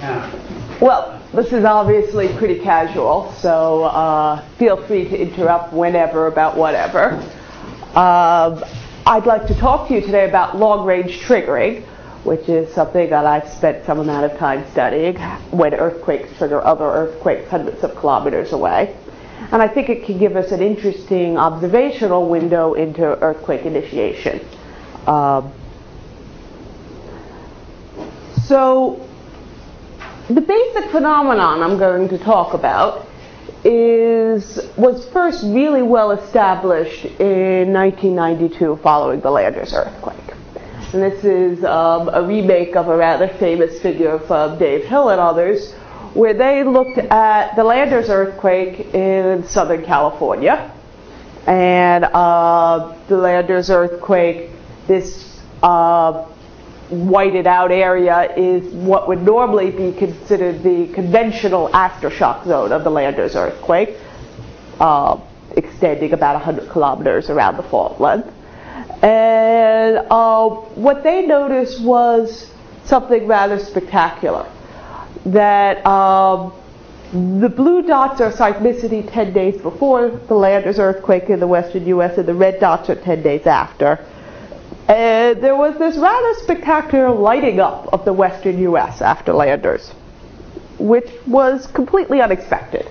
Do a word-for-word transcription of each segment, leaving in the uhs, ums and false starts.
Well, this is obviously pretty casual, so uh, feel free to interrupt whenever about whatever. Uh, I'd like to talk to you today about long-range triggering, which is something that I've spent some amount of time studying when earthquakes trigger other earthquakes hundreds of kilometers away. And I think it can give us an interesting observational window into earthquake initiation. Um, so the basic phenomenon I'm going to talk about is was first really well established in nineteen ninety-two following the Landers earthquake. And this is um, a remake of a rather famous figure from Dave Hill and others, where they looked at the Landers earthquake in Southern California. And uh, the Landers earthquake, this uh, whited out area is what would normally be considered the conventional aftershock zone of the Landers earthquake, uh, extending about one hundred kilometers around the fault length. And uh, what they noticed was something rather spectacular, that um, the blue dots are seismicity ten days before the Landers earthquake in the western U S, and the red dots are ten days after. And there was this rather spectacular lighting up of the western U S after Landers, which was completely unexpected.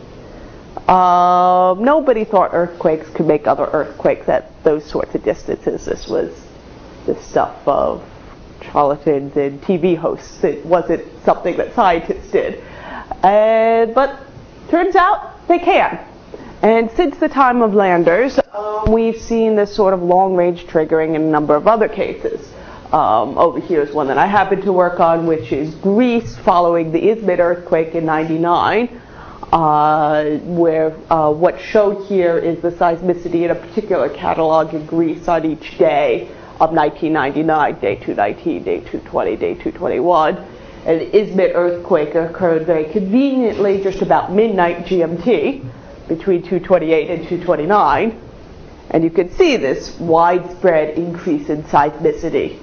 Uh, nobody thought earthquakes could make other earthquakes at those sorts of distances. This was the stuff of charlatans and T V hosts. It wasn't something that scientists did. And, but turns out they can. And since the time of Landers, um, we've seen this sort of long-range triggering in a number of other cases. Um, over here is one that I happen to work on, which is Greece following the Izmit earthquake in ninety-nine. Uh, where uh, what's shown here is the seismicity in a particular catalog in Greece on each day of nineteen ninety-nine, day two nineteen, day two twenty, day two twenty-one. And the Izmit earthquake occurred very conveniently just about midnight G M T, between two twenty-eight and two twenty-nine. And you can see this widespread increase in seismicity.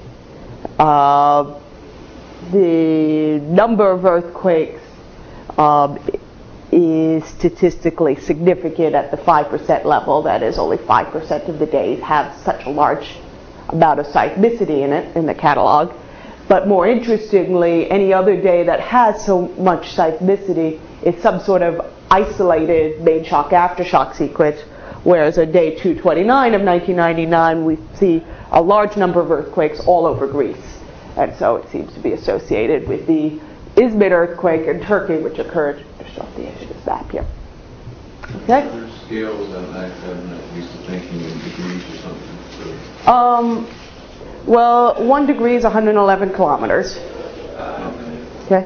Uh, the number of earthquakes um, is statistically significant at the five percent level. That is, only five percent of the days have such a large amount of seismicity in it, in the catalog. But more interestingly, any other day that has so much seismicity is some sort of isolated main shock aftershock sequence, whereas on day two twenty-nine of nineteen ninety-nine, we see a large number of earthquakes all over Greece. And so it seems to be associated with the Izmit earthquake in Turkey, which occurred just off the edge of this map here. Okay? Other scales, I'm not, I'm not used to thinking in degrees or something. So. Um, well, one degree is one hundred eleven kilometers. Okay?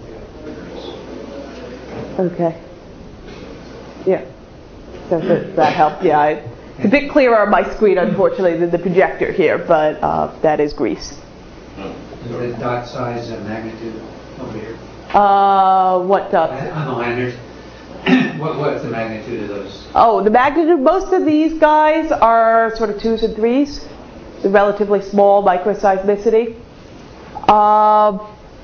Okay. Yeah. So does that help? Yeah. I, it's a bit clearer on my screen, unfortunately, than the projector here, but uh, that is Greece. Is the dot size and magnitude over here? Uh, what dots? On the Landers. what, what's the magnitude of those? Oh, the magnitude, most of these guys are sort of twos and threes, the relatively small microseismicity. Uh,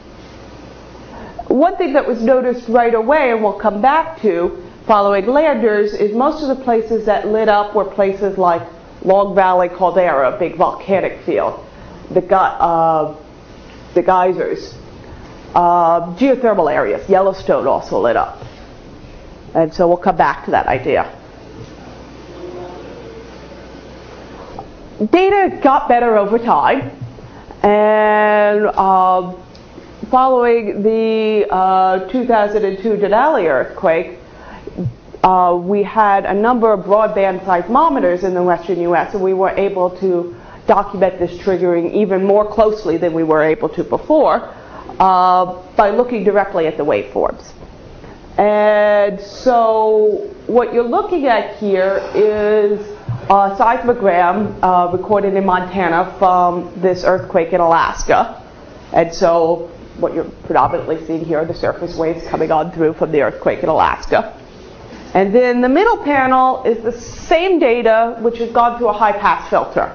one thing that was noticed right away, and we'll come back to, following Landers, is most of the places that lit up were places like Long Valley Caldera, a big volcanic field, the, uh, the geysers. Uh, geothermal areas, Yellowstone also lit up. And so we'll come back to that idea. Data got better over time, and uh, following the uh, two thousand two Denali earthquake, uh, we had a number of broadband seismometers in the western U S, and we were able to document this triggering even more closely than we were able to before, uh, by looking directly at the waveforms. And so what you're looking at here is a seismogram uh, recorded in Montana from this earthquake in Alaska. And so what you're predominantly seeing here are the surface waves coming on through from the earthquake in Alaska. And then the middle panel is the same data, which has gone through a high-pass filter.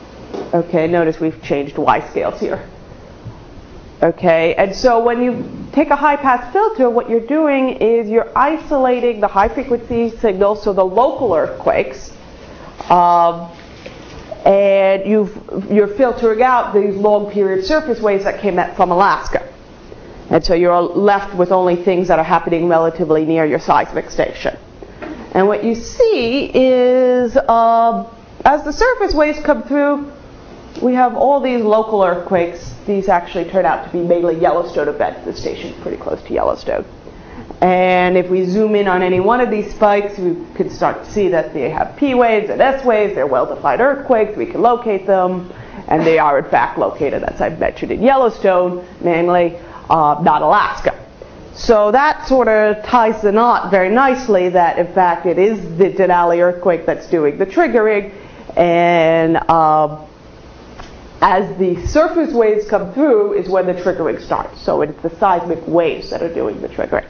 Okay, notice we've changed Y scales here. Okay, and so when you take a high-pass filter, what you're doing is you're isolating the high-frequency signals, so the local earthquakes, um, and you've, you're filtering out these long-period surface waves that came from Alaska. And so you're left with only things that are happening relatively near your seismic station. And what you see is, uh, as the surface waves come through, we have all these local earthquakes. These actually turn out to be mainly Yellowstone events. The station's pretty close to Yellowstone. And if we zoom in on any one of these spikes, we can start to see that they have P waves and S waves. They're well-defined earthquakes. We can locate them. And they are, in fact, located, as I've mentioned, in Yellowstone, mainly, uh, not Alaska. So that sort of ties the knot very nicely that, in fact, it is the Denali earthquake that's doing the triggering. And uh, as the surface waves come through is when the triggering starts. So it's the seismic waves that are doing the triggering.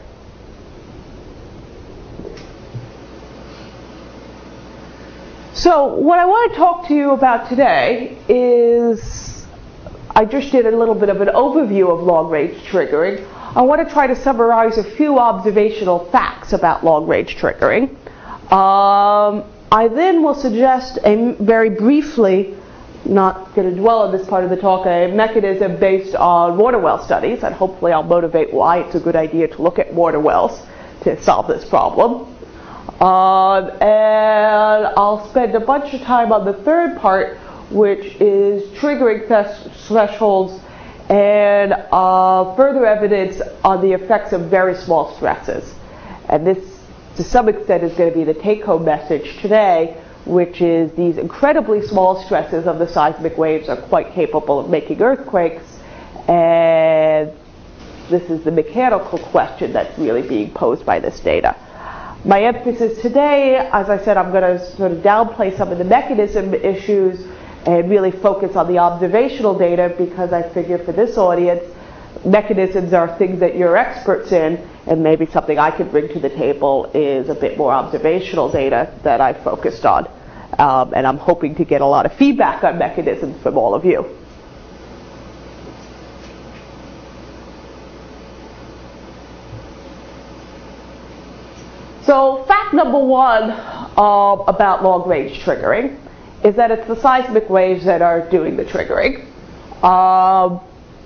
So what I want to talk to you about today is, I just did a little bit of an overview of long-range triggering. I want to try to summarize a few observational facts about long-range triggering. Um, I then will suggest, a, very briefly, not going to dwell on this part of the talk, a mechanism based on water well studies, and hopefully I'll motivate why it's a good idea to look at water wells to solve this problem. Um, and I'll spend a bunch of time on the third part, which is triggering th- thresholds and uh, further evidence on the effects of very small stresses. And this, to some extent, is going to be the take-home message today, which is these incredibly small stresses of the seismic waves are quite capable of making earthquakes. And this is the mechanical question that's really being posed by this data. My emphasis today, as I said, I'm going to sort of downplay some of the mechanism issues and really focus on the observational data, because I figure for this audience, mechanisms are things that you're experts in, and maybe something I could bring to the table is a bit more observational data that I've focused on. Um, and I'm hoping to get a lot of feedback on mechanisms from all of you. So fact number one uh, about long-range triggering is that it's the seismic waves that are doing the triggering. Um,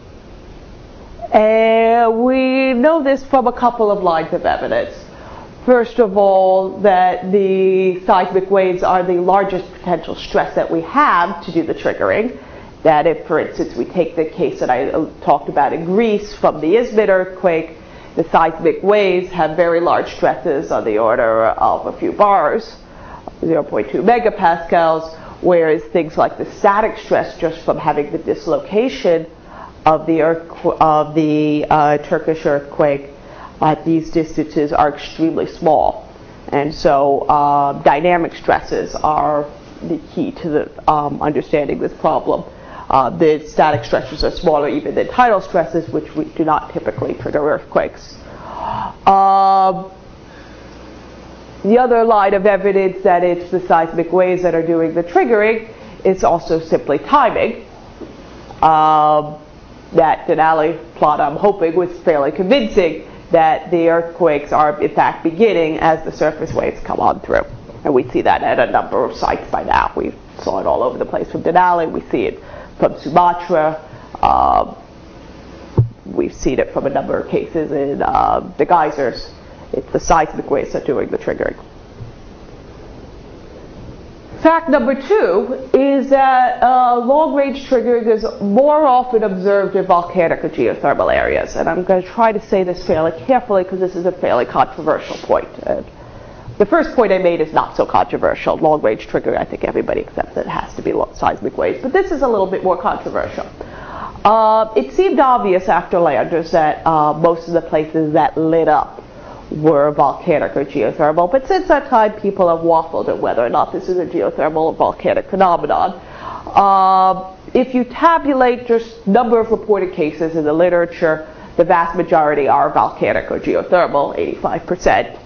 and we know this from a couple of lines of evidence. First of all, that the seismic waves are the largest potential stress that we have to do the triggering. That if, for instance, we take the case that I talked about in Greece from the Izmit earthquake, the seismic waves have very large stresses on the order of a few bars, zero point two megapascals, whereas things like the static stress just from having the dislocation of the, earth, of the uh, Turkish earthquake at these distances are extremely small. And so uh, dynamic stresses are the key to the, um, understanding this problem. Uh, the static stresses are smaller even than tidal stresses, which we do not typically trigger earthquakes. Um, the other line of evidence that it's the seismic waves that are doing the triggering is also simply timing. Um, that Denali plot, I'm hoping, was fairly convincing that the earthquakes are in fact beginning as the surface waves come on through. And we see that at a number of sites by now. We saw it all over the place from Denali. We see it from Sumatra. Uh, we've seen it from a number of cases in uh, the geysers. It's the seismic waves that are doing the triggering. Fact number two is that uh, long-range triggering is more often observed in volcanic or geothermal areas. And I'm going to try to say this fairly carefully because this is a fairly controversial point. Uh, the first point I made is not so controversial. Long-range triggering, I think everybody accepts that it has to be seismic waves. But this is a little bit more controversial. Uh, it seemed obvious after Landers that uh, most of the places that lit up were volcanic or geothermal, but since that time people have waffled at whether or not this is a geothermal or volcanic phenomenon. Uh, if you tabulate just number of reported cases in the literature, the vast majority are volcanic or geothermal, eighty-five percent.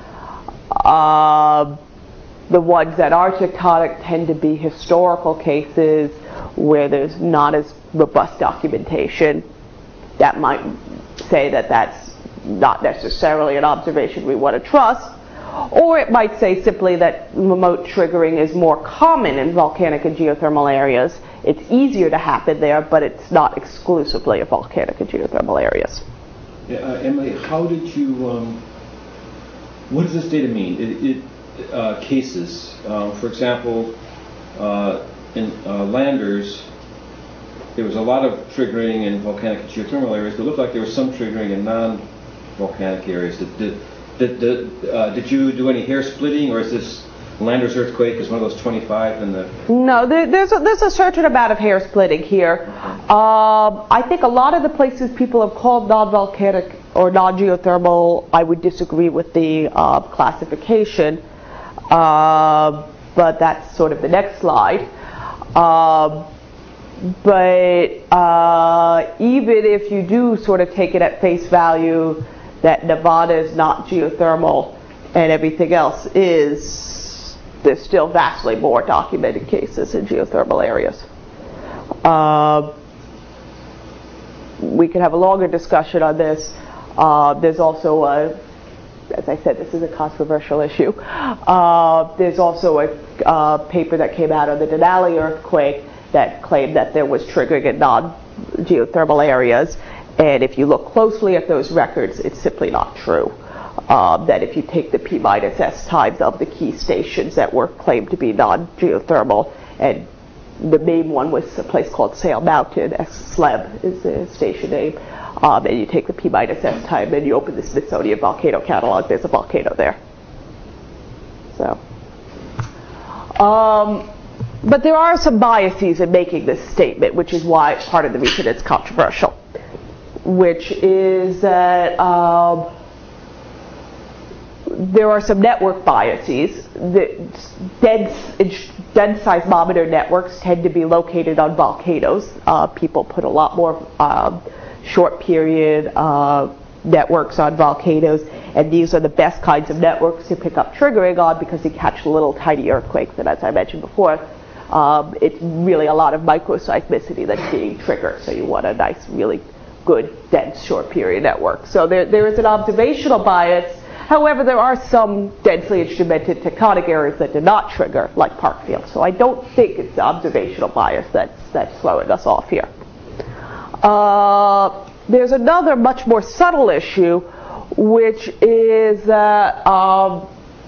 Uh, the ones that are tectonic tend to be historical cases where there's not as robust documentation. that might say that that's not necessarily an observation we want to trust. Or it might say simply that remote triggering is more common in volcanic and geothermal areas. It's easier to happen there, but it's not exclusively in volcanic and geothermal areas. Yeah, uh, Emily, how did you, um, what does this data mean? It, it, uh, cases, um, for example, uh, in uh, Landers, there was a lot of triggering in volcanic and geothermal areas, but it looked like there was some triggering in non-volcanic areas. Did, did, did, did, uh, did you do any hair splitting, or is this Landers earthquake is one of those twenty-five in the... No, there, there's, a, there's a certain amount of hair splitting here. Okay. Um, I think a lot of the places people have called non-volcanic or non-geothermal, I would disagree with the uh, classification, uh, but that's sort of the next slide. Um, but uh, even if you do sort of take it at face value that Nevada is not geothermal and everything else is, there's still vastly more documented cases in geothermal areas. Uh, we could have a longer discussion on this. Uh, there's also a, as I said, this is a controversial issue. Uh, there's also a uh, paper that came out on the Denali earthquake that claimed that there was triggering in non-geothermal areas. And if you look closely at those records, it's simply not true. Um, that if you take the P minus S times of the key stations that were claimed to be non-geothermal, and the main one was a place called Sail Mountain, S L E B is the station name, um, and you take the P minus S time and you open the Smithsonian volcano catalog, there's a volcano there. So, um, but there are some biases in making this statement, which is why part of the reason it's controversial, which is that um, there are some network biases. The dense, dense seismometer networks tend to be located on volcanoes. Uh, people put a lot more uh, short period uh, networks on volcanoes, and these are the best kinds of networks to pick up triggering on because you catch little tiny earthquakes, and as I mentioned before, um, it's really a lot of microseismicity that's being triggered, so you want a nice, really good, dense, short period network. So there, there is an observational bias. However, there are some densely instrumented tectonic areas that do not trigger, like Parkfield. So I don't think it's the observational bias that's, that's throwing us off here. Uh, there's another much more subtle issue, which is that um,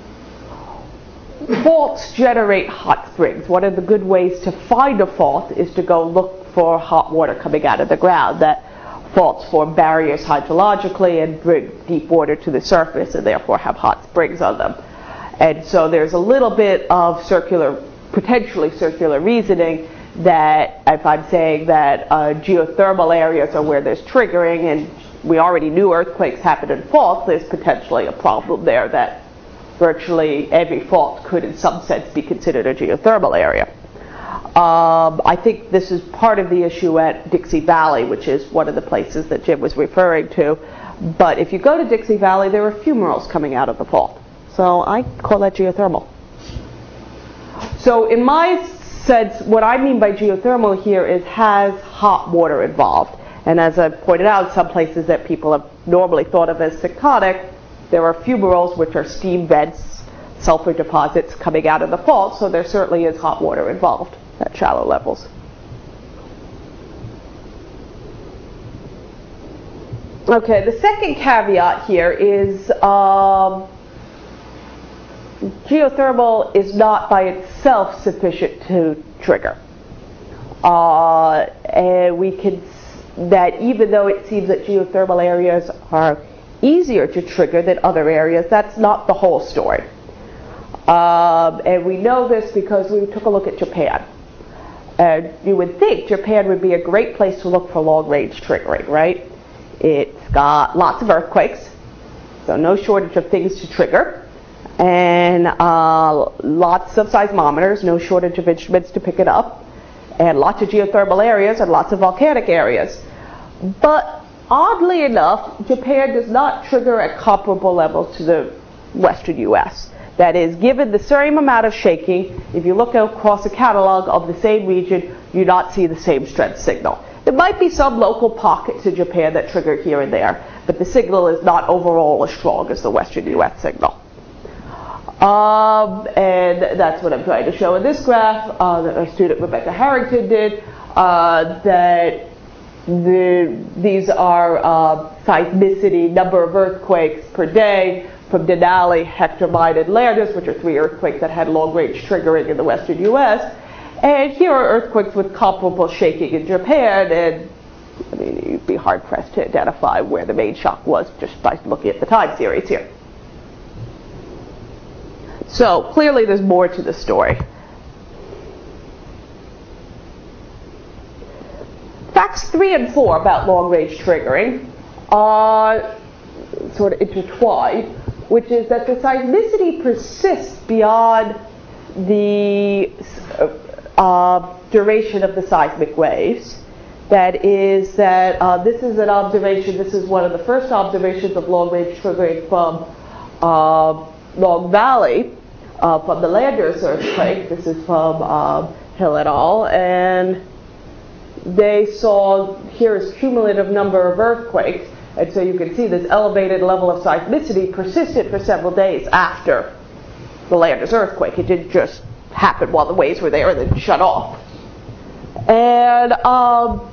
faults generate hot springs. One of the good ways to find a fault is to go look for hot water coming out of the ground. That faults form barriers hydrologically and bring deep water to the surface and therefore have hot springs on them. And so there's a little bit of circular, potentially circular reasoning that if I'm saying that uh, geothermal areas are where there's triggering and we already knew earthquakes happen in faults, there's potentially a problem there that virtually every fault could in some sense be considered a geothermal area. Um, I think this is part of the issue at Dixie Valley, which is one of the places that Jim was referring to. But if you go to Dixie Valley, there are fumaroles coming out of the fault. So I call that geothermal. So in my sense, what I mean by geothermal here is has hot water involved. And as I pointed out, some places that people have normally thought of as tectonic, there are fumaroles, which are steam vents, sulfur deposits coming out of the fault, so there certainly is hot water involved at shallow levels. Okay, the second caveat here is um, geothermal is not by itself sufficient to trigger. Uh, and we can, that even though it seems that geothermal areas are easier to trigger than other areas, that's not the whole story. Um, and we know this because we took a look at Japan. And you would think Japan would be a great place to look for long-range triggering, right? It's got lots of earthquakes, so no shortage of things to trigger, and uh, lots of seismometers, no shortage of instruments to pick it up, and lots of geothermal areas and lots of volcanic areas. But oddly enough, Japan does not trigger at comparable levels to the western U S. That is, given the same amount of shaking, if you look across a catalog of the same region, you do not see the same strength signal. There might be some local pockets in Japan that trigger here and there, but the signal is not overall as strong as the Western U S signal. Um, and that's what I'm trying to show in this graph uh, that our student Rebecca Harrington did, uh, that the, these are uh, seismicity, number of earthquakes per day from Denali, Hector, Mine, and Landers, which are three earthquakes that had long-range triggering in the Western U S. And here are earthquakes with comparable shaking in Japan, and I mean, you'd be hard-pressed to identify where the main shock was just by looking at the time series here. So clearly there's more to the story. Facts three and four about long-range triggering are sort of intertwined, which is that the seismicity persists beyond the uh, duration of the seismic waves. That is that uh, this is an observation, this is one of the first observations of long-range triggering from uh, Long Valley, uh, from the Landers earthquake. This is from uh, Hill et al. And they saw, here is cumulative number of earthquakes. And so you can see this elevated level of seismicity persisted for several days after the Landers earthquake. It didn't just happen while the waves were there and then shut off. And um,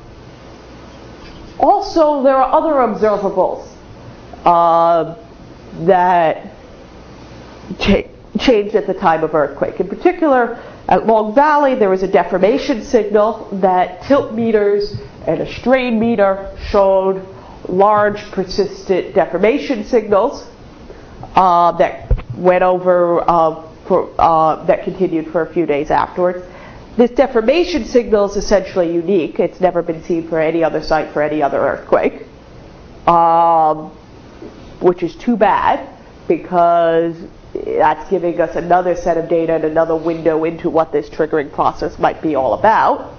also there are other observables uh, that cha changed at the time of earthquake. In particular, at Long Valley, there was a deformation signal that tilt meters and a strain meter showed large persistent deformation signals uh, that went over, uh, for, uh, that continued for a few days afterwards. This deformation signal is essentially unique. It's never been seen for any other site for any other earthquake, um, which is too bad because that's giving us another set of data and another window into what this triggering process might be all about.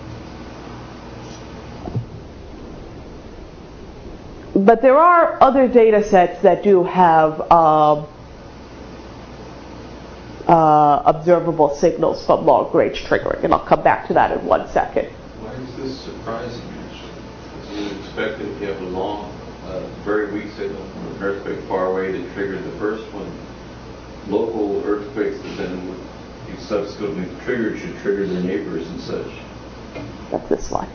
But there are other data sets that do have um, uh, observable signals from long-range triggering, and I'll come back to that in one second. Why is this surprising, actually? Because you would expect that if you have a long, uh, very weak signal from an earthquake far away that triggered the first one, local earthquakes that then would be subsequently triggered should trigger their neighbors and such. That's this slide.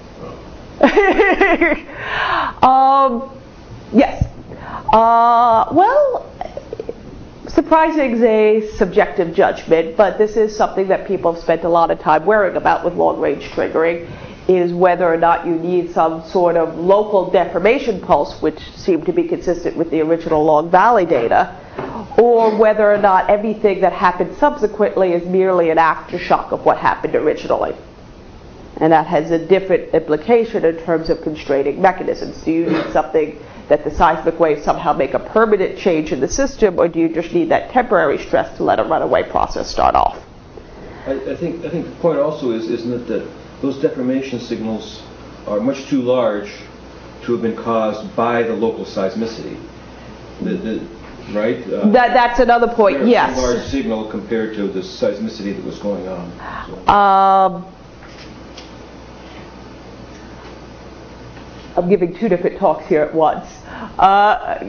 Oh. um, yes. Uh, well, surprising is a subjective judgment, but this is something that people have spent a lot of time worrying about with long-range triggering, is whether or not you need some sort of local deformation pulse, which seemed to be consistent with the original Long Valley data, or whether or not everything that happened subsequently is merely an aftershock of what happened originally. And that has a different implication in terms of constraining mechanisms. Do you need something that the seismic waves somehow make a permanent change in the system, or do you just need that temporary stress to let a runaway process start off? I, I think I think the point also is, isn't it, that those deformation signals are much too large to have been caused by the local seismicity. The, the, right? Uh, that that's another point. Yes. A large signal compared to the seismicity that was going on. So. Um, I'm giving two different talks here at once. Uh,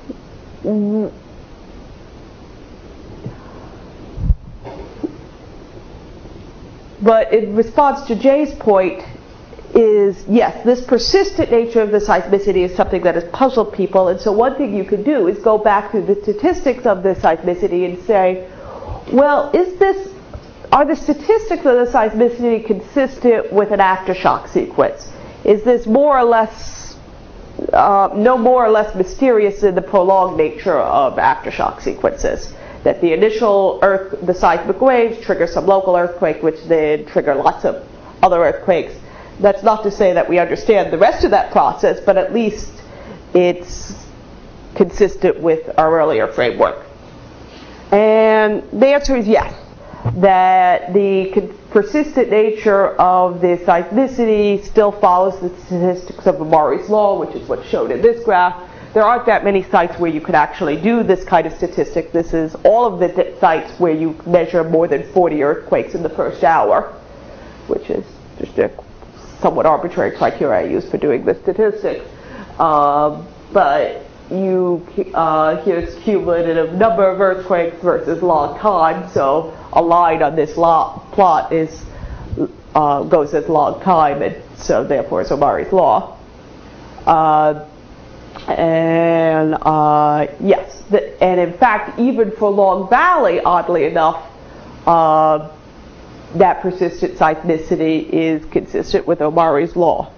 but in response to Jay's point is, yes, this persistent nature of the seismicity is something that has puzzled people, and so one thing you could do is go back to the statistics of the seismicity and say, well, is this, are the statistics of the seismicity consistent with an aftershock sequence? Is this more or less, uh, no more or less mysterious in the prolonged nature of aftershock sequences? That the initial earth, the seismic waves trigger some local earthquake, which then trigger lots of other earthquakes. That's not to say that we understand the rest of that process, but at least it's consistent with our earlier framework. And the answer is yes. That the persistent nature of the seismicity still follows the statistics of Amari's law, which is what's shown in this graph. There aren't that many sites where you could actually do this kind of statistic. This is all of the sites where you measure more than forty earthquakes in the first hour, which is just a somewhat arbitrary criteria I use for doing the statistics. Uh, but you uh, here's cumulative number of earthquakes versus log time. So a line on this log plot is uh, goes as log time, and so therefore it's Omari's law. Uh, and uh, yes, the, and in fact, even for Long Valley, oddly enough, uh, that persistent seismicity is consistent with Omari's law.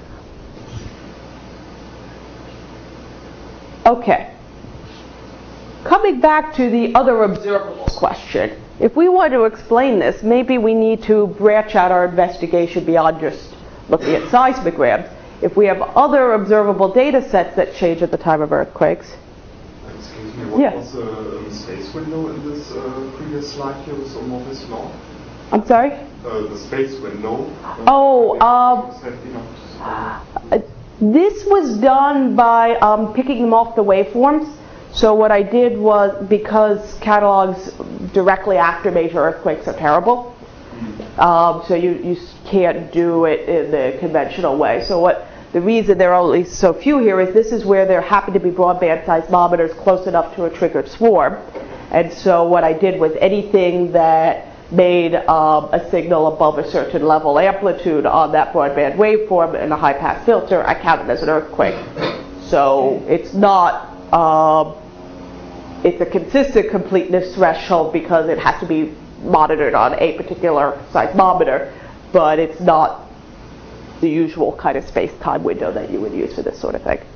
Okay. Coming back to the other observables question, if we want to explain this, maybe we need to branch out our investigation beyond just looking at seismograms. If we have other observable data sets that change at the time of earthquakes. Excuse me, what Yeah. was the um, space window in this uh, previous slide here with Omari's law? I'm sorry? Uh, the space window. Uh, Oh, um, have enough to Uh, This was done by um, picking them off the waveforms. So what I did was, because catalogs directly after major earthquakes are terrible, um, so you, you can't do it in the conventional way. So what the reason there are only so few here is this is where there happen to be broadband seismometers close enough to a triggered swarm. And so what I did was anything that made um, a signal above a certain level amplitude on that broadband waveform in a high-pass filter, I counted as an earthquake. So it's not, um, it's a consistent completeness threshold because it has to be monitored on a particular seismometer, but it's not the usual kind of space-time window that you would use for this sort of thing.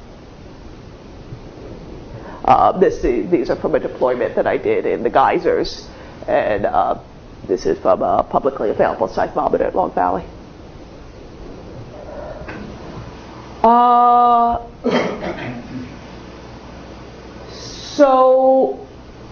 Uh, this, these are from a deployment that I did in the geysers, and uh, this is from a publicly available seismometer at Long Valley. Uh, so,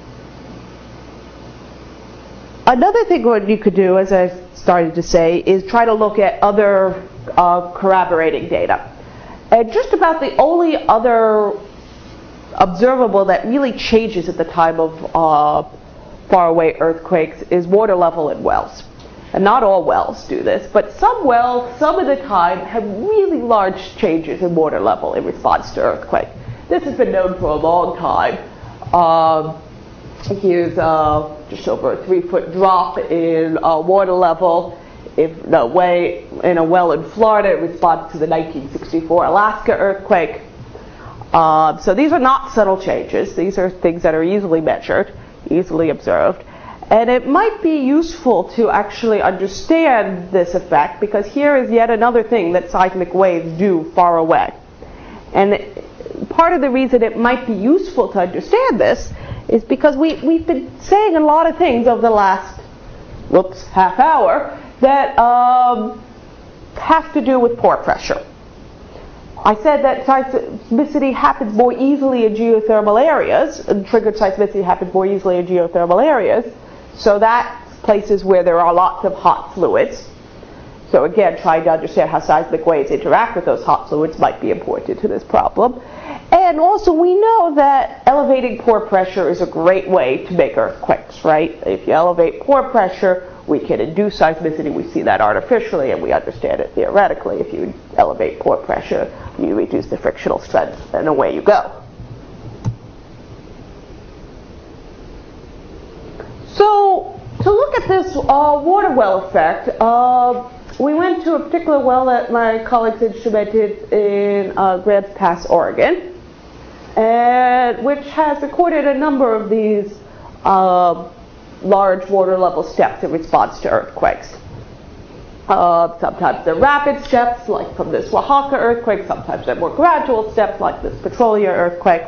another thing what you could do, as I started to say, is try to look at other uh, corroborating data. And just about the only other observable that really changes at the time of uh, faraway earthquakes is water level in wells. And not all wells do this, but some wells, some of the time, have really large changes in water level in response to earthquake. This has been known for a long time. Um, here's uh, just over a three-foot drop in uh, water level if the way in a well in Florida in response to the nineteen sixty-four Alaska earthquake. Uh, so these are not subtle changes. These are things that are easily measured, easily observed. And it might be useful to actually understand this effect, because here is yet another thing that seismic waves do far away. And part of the reason it might be useful to understand this is because we, we've been saying a lot of things over the last, whoops, half hour that um, have to do with pore pressure. I said that seismicity happens more easily in geothermal areas, and triggered seismicity happens more easily in geothermal areas. So that's places where there are lots of hot fluids. So again, trying to understand how seismic waves interact with those hot fluids might be important to this problem. And also we know that elevating pore pressure is a great way to make earthquakes, right? If you elevate pore pressure, we can induce seismicity. We see that artificially, and we understand it theoretically. If you elevate pore pressure, you reduce the frictional strength, and away you go. So, to look at this uh, water well effect, uh, we went to a particular well that my colleagues instrumented in uh, Grants Pass, Oregon, and which has recorded a number of these uh, large water level steps in response to earthquakes. Uh, sometimes they're rapid steps, like from this Oaxaca earthquake. Sometimes they're more gradual steps, like this Petrolia earthquake.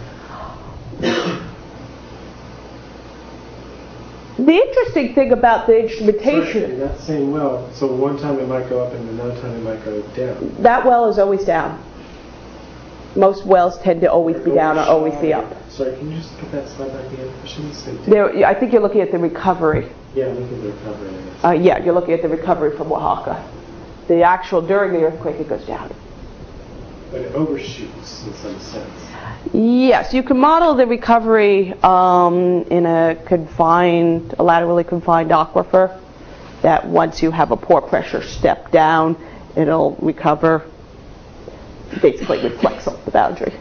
The interesting thing about the instrumentation... Sorry, in that same well, so one time it might go up and another time it might go down. That well is always down. Most wells tend to always be down or always be up. Sorry, can you just get that slide back again? I shouldn't say There, I think you're looking at the recovery. Yeah, look at the recovery. Uh, yeah, you're looking at the recovery from Oaxaca. The actual, during the earthquake, it goes down. But it overshoots in some sense. Yes, you can model the recovery um, in a confined, a laterally confined aquifer, that once you have a pore pressure step down, it'll recover, basically reflects off the boundary.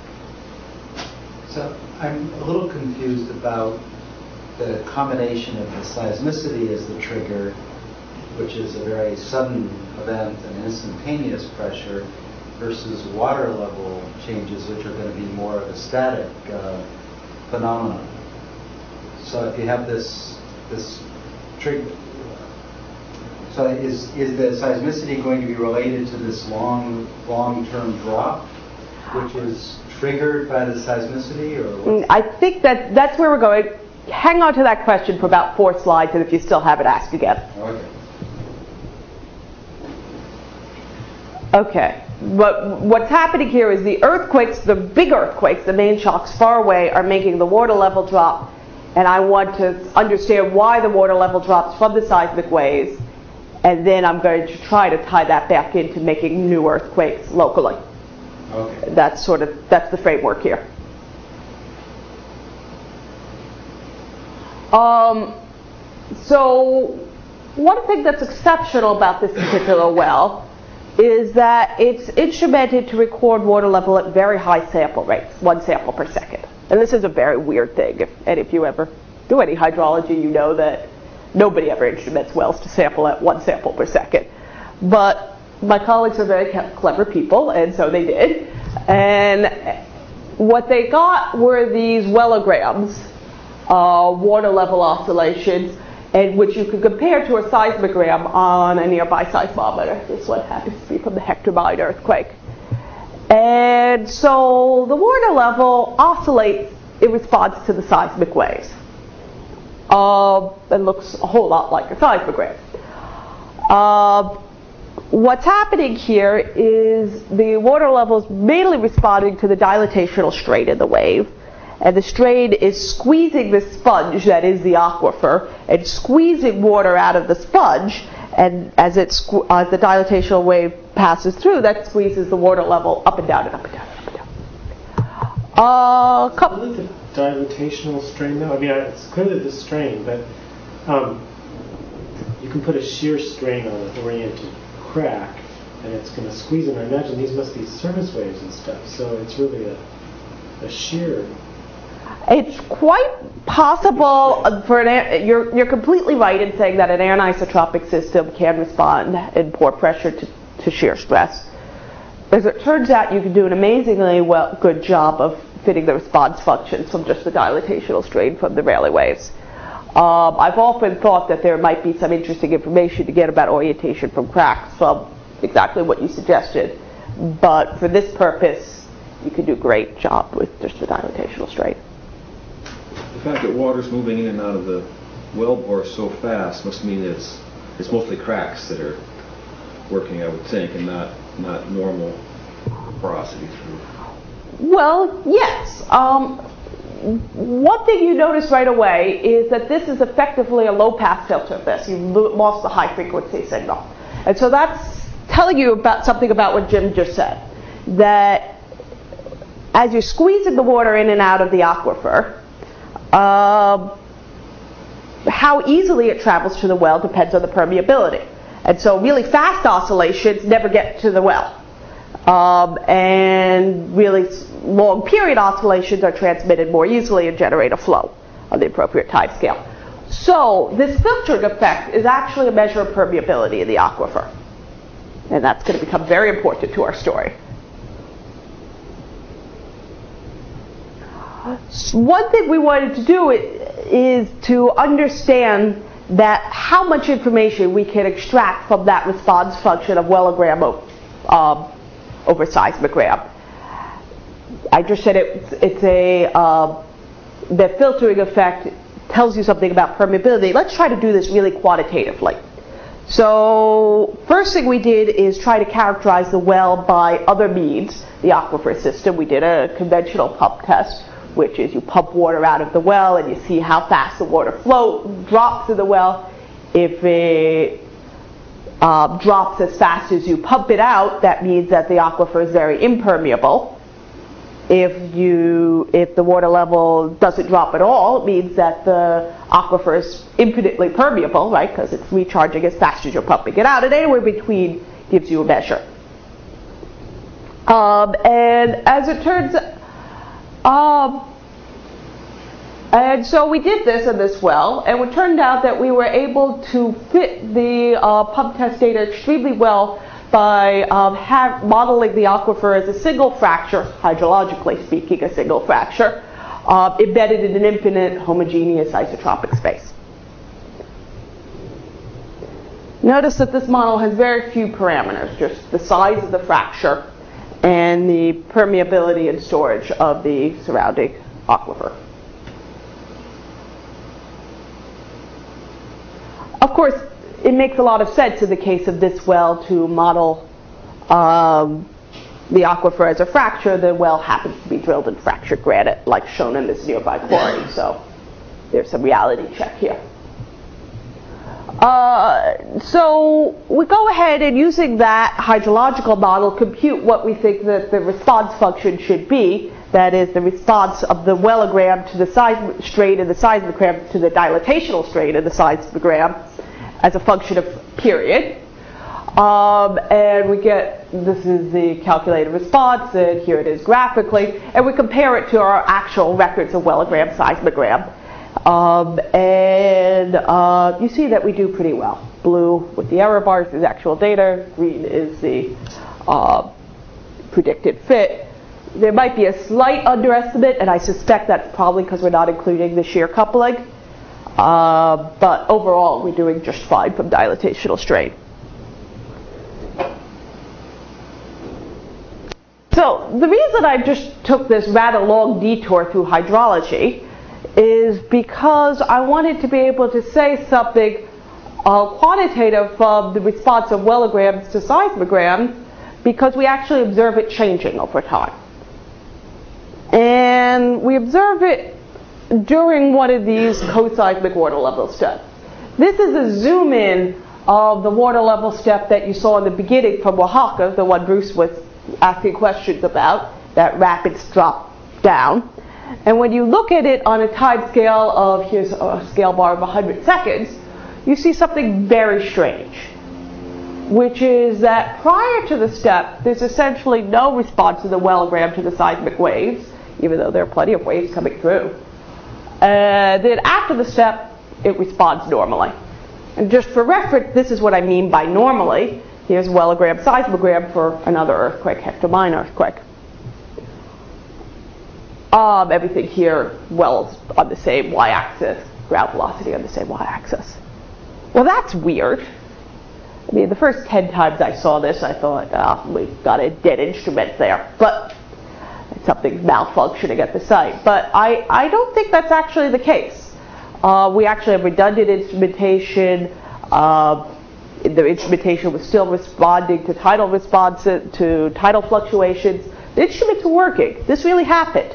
So I'm a little confused about the combination of the seismicity as the trigger, which is a very sudden event and instantaneous pressure, versus water level changes, which are going to be more of a static uh, phenomenon. So if you have this this trigger, so is is the seismicity going to be related to this long long-term drop, which is triggered by the seismicity, or what's I think that that's where we're going. Hang on to that question for about four slides, and if you still have it, ask again. Okay. Okay. But what's happening here is the earthquakes, the big earthquakes, the main shocks far away, are making the water level drop, and I want to understand why the water level drops from the seismic waves, and then I'm going to try to tie that back into making new earthquakes locally. Okay. That's sort of, that's the framework here. Um, so one thing that's exceptional about this particular well is that it's instrumented to record water level at very high sample rates, one sample per second. And this is a very weird thing. If any of you ever do any hydrology, you know that nobody ever instruments wells to sample at one sample per second. But my colleagues are very clever people, and so they did. And what they got were these wellograms, uh, water level oscillations, and which you could compare to a seismogram on a nearby seismometer. This one happens to be from the Hector Mine earthquake. And so the water level oscillates in response to the seismic waves. Uh, and looks a whole lot like a seismogram. Uh, what's happening here is the water level is mainly responding to the dilatational strain in the wave. And the strain is squeezing the sponge that is the aquifer and squeezing water out of the sponge. And as, it squ- as the dilatational wave passes through, that squeezes the water level up and down and up and down and up and down. Uh, couple Really the dilatational strain, though? I mean, it's clearly the strain, but um, you can put a shear strain on an oriented crack, and it's going to squeeze it. I imagine these must be surface waves and stuff, so it's really a, a shear. It's quite possible for an, you're, you're completely right in saying that an anisotropic system can respond in poor pressure to, to shear stress. As it turns out, you can do an amazingly well, good job of fitting the response functions from just the dilatational strain from the Rayleigh waves. Um, I've often thought that there might be some interesting information to get about orientation from cracks from exactly what you suggested, but for this purpose, you can do a great job with just the dilatational strain. The fact that water's moving in and out of the wellbore so fast must mean that it's it's mostly cracks that are working, I would think, and not not normal porosity through. Well, yes. Um, one thing you notice right away is that this is effectively a low-pass filter of this. You've lost the high-frequency signal. And so that's telling you about something about what Jim just said, that as you're squeezing the water in and out of the aquifer, uh, how easily it travels to the well depends on the permeability. And so really fast oscillations never get to the well. Um, and really long period oscillations are transmitted more easily and generate a flow on the appropriate time scale. So this filtering effect is actually a measure of permeability in the aquifer. And that's going to become very important to our story. One thing we wanted to do is to understand that how much information we can extract from that response function of wellogram um, over seismogram. I just said it, it's a, uh, the filtering effect tells you something about permeability. Let's try to do this really quantitatively. So first thing we did is try to characterize the well by other means, the aquifer system. We did a conventional pump test, which is you pump water out of the well and you see how fast the water flow drops in the well. If it uh, drops as fast as you pump it out, that means that the aquifer is very impermeable. If you, if the water level doesn't drop at all, it means that the aquifer is infinitely permeable, right? Because it's recharging as fast as you're pumping it out. And anywhere between gives you a measure. Um, and as it turns um, and so we did this in this well, and it turned out that we were able to fit the uh, pump test data extremely well by um, have, modeling the aquifer as a single fracture, hydrologically speaking, a single fracture, uh, embedded in an infinite homogeneous isotropic space. Notice that this model has very few parameters, just the size of the fracture and the permeability and storage of the surrounding aquifer. Of course, it makes a lot of sense in the case of this well to model um, the aquifer as a fracture. The well happens to be drilled in fractured granite, like shown in this nearby quarry, so there's some reality check here. Uh, so we go ahead and, using that hydrological model, compute what we think that the response function should be. That is, the response of the wellogram to the seismic strain and the seismogram to the dilatational strain and the seismogram as a function of period. Um, and we get, this is the calculated response, and here it is graphically, and we compare it to our actual records of wellogram, seismogram. Um, and uh, you see that we do pretty well. Blue with the error bars is actual data, green is the uh, predicted fit. There might be a slight underestimate, and I suspect that's probably because we're not including the shear coupling. Uh, but overall, we're doing just fine from dilatational strain. So the reason I just took this rather long detour through hydrology is because I wanted to be able to say something uh, quantitative from the response of wellograms to seismograms, because we actually observe it changing over time. And we observe it during one of these coseismic water level steps. This is a zoom in of the water level step that you saw in the beginning from Oaxaca, the one Bruce was asking questions about, that rapid drop down. And when you look at it on a time scale of, here's a scale bar of one hundred seconds, you see something very strange, which is that prior to the step, there's essentially no response to the wellogram to the seismic waves, even though there are plenty of waves coming through. And then after the step, it responds normally. And just for reference, this is what I mean by normally. Here's wellogram, seismogram for another earthquake, hectomine earthquake. Um, everything here wells on the same y-axis, ground velocity on the same y-axis. Well, that's weird. I mean, the first ten times I saw this, I thought, ah, oh, we've got a dead instrument there. But something's malfunctioning at the site. But I, I don't think that's actually the case. Uh, we actually have redundant instrumentation. Uh, the instrumentation was still responding to tidal responses, to tidal fluctuations. The instruments are working. This really happened.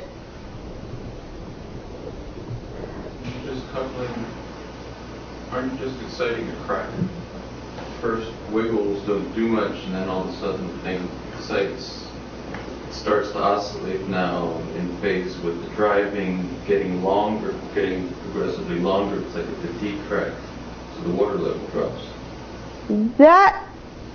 Just coupling, aren't you just exciting a crack? First wiggles, don't do much, and then all of a sudden the thing excites. It starts to oscillate now in phase with the driving, getting longer, getting progressively longer. It's like a fatigue crack, so the water level drops. That,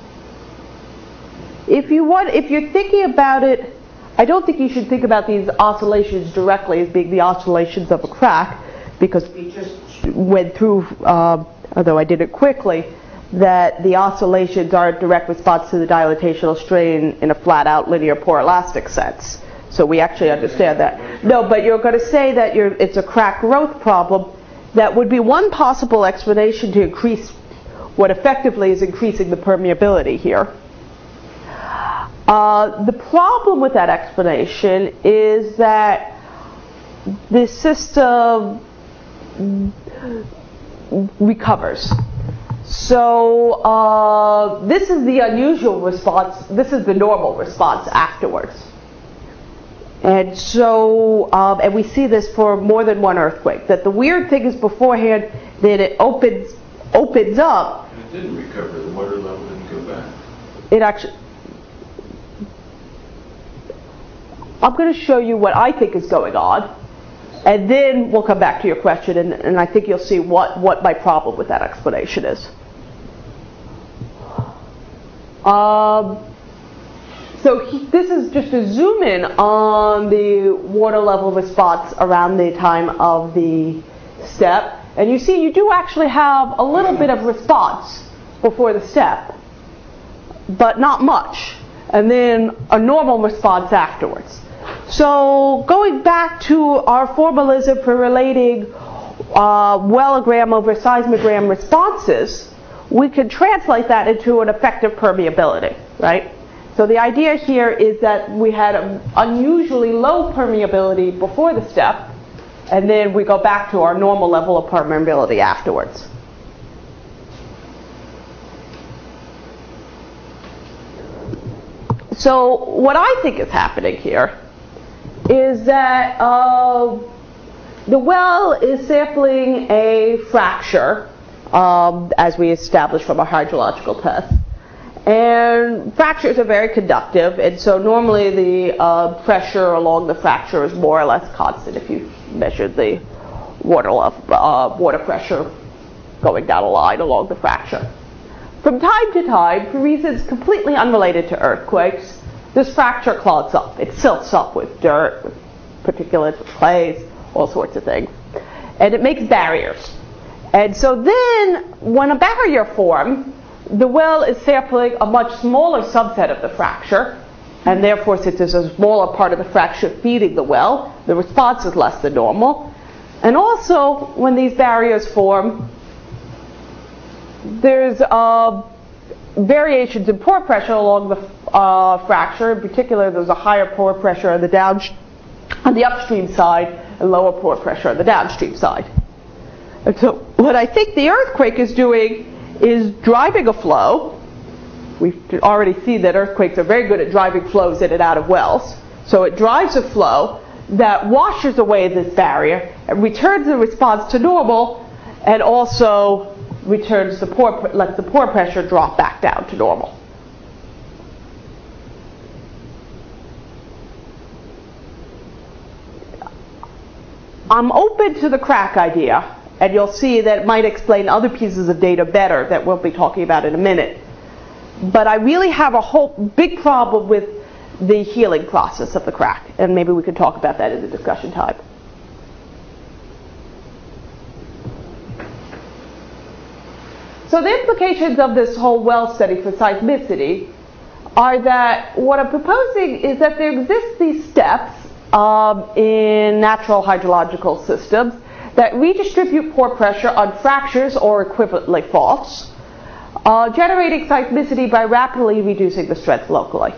if you want, if you're thinking about it, I don't think you should think about these oscillations directly as being the oscillations of a crack, because we just went through, um, although I did it quickly, that the oscillations are a direct response to the dilatational strain in a flat-out linear pore elastic sense. So we actually understand that. No, but you're going to say that you're, it's a crack growth problem. That would be one possible explanation to increase what effectively is increasing the permeability here. Uh, the problem with that explanation is that the system recovers. So uh, this is the unusual response. This is the normal response afterwards. And so, um, and we see this for more than one earthquake, that the weird thing is beforehand that it opens opens up. And it didn't recover. The water level didn't go back. It actually, I'm going to show you what I think is going on, and then we'll come back to your question, and, and I think you'll see what, what my problem with that explanation is. Um, so he, this is just a zoom in on the water level response around the time of the step. And you see you do actually have a little bit of response before the step, but not much. And then a normal response afterwards. So going back to our formalism for relating uh, wellogram over seismogram responses, we can translate that into an effective permeability, right? So the idea here is that we had an unusually low permeability before the step, and then we go back to our normal level of permeability afterwards. So what I think is happening here is that uh, the well is sampling a fracture, um, as we established from our hydrological test. And fractures are very conductive, and so normally the uh, pressure along the fracture is more or less constant if you measured the water, level, uh, water pressure going down a line along the fracture. From time to time, for reasons completely unrelated to earthquakes, this fracture clogs up. It silts up with dirt, with particulates, with clays, all sorts of things. And it makes barriers. And so then, when a barrier forms, the well is sampling a much smaller subset of the fracture, and therefore, since there's a smaller part of the fracture feeding the well, the response is less than normal. And also, when these barriers form, there's uh, variations in pore pressure along the uh, fracture. In particular, there's a higher pore pressure on the down on the upstream side and lower pore pressure on the downstream side. And so, what I think the earthquake is doing is driving a flow. We've already seen that earthquakes are very good at driving flows in and out of wells. So it drives a flow that washes away this barrier and returns the response to normal, and also returns the pore, lets the pore pressure drop back down to normal. I'm open to the crack idea, and you'll see that it might explain other pieces of data better that we'll be talking about in a minute. But I really have a whole big problem with the healing process of the crack, and maybe we could talk about that in the discussion time. So the implications of this whole well study for seismicity are that what I'm proposing is that there exist these steps um, in natural hydrological systems that redistribute pore pressure on fractures or equivalently faults, uh, generating seismicity by rapidly reducing the strength locally.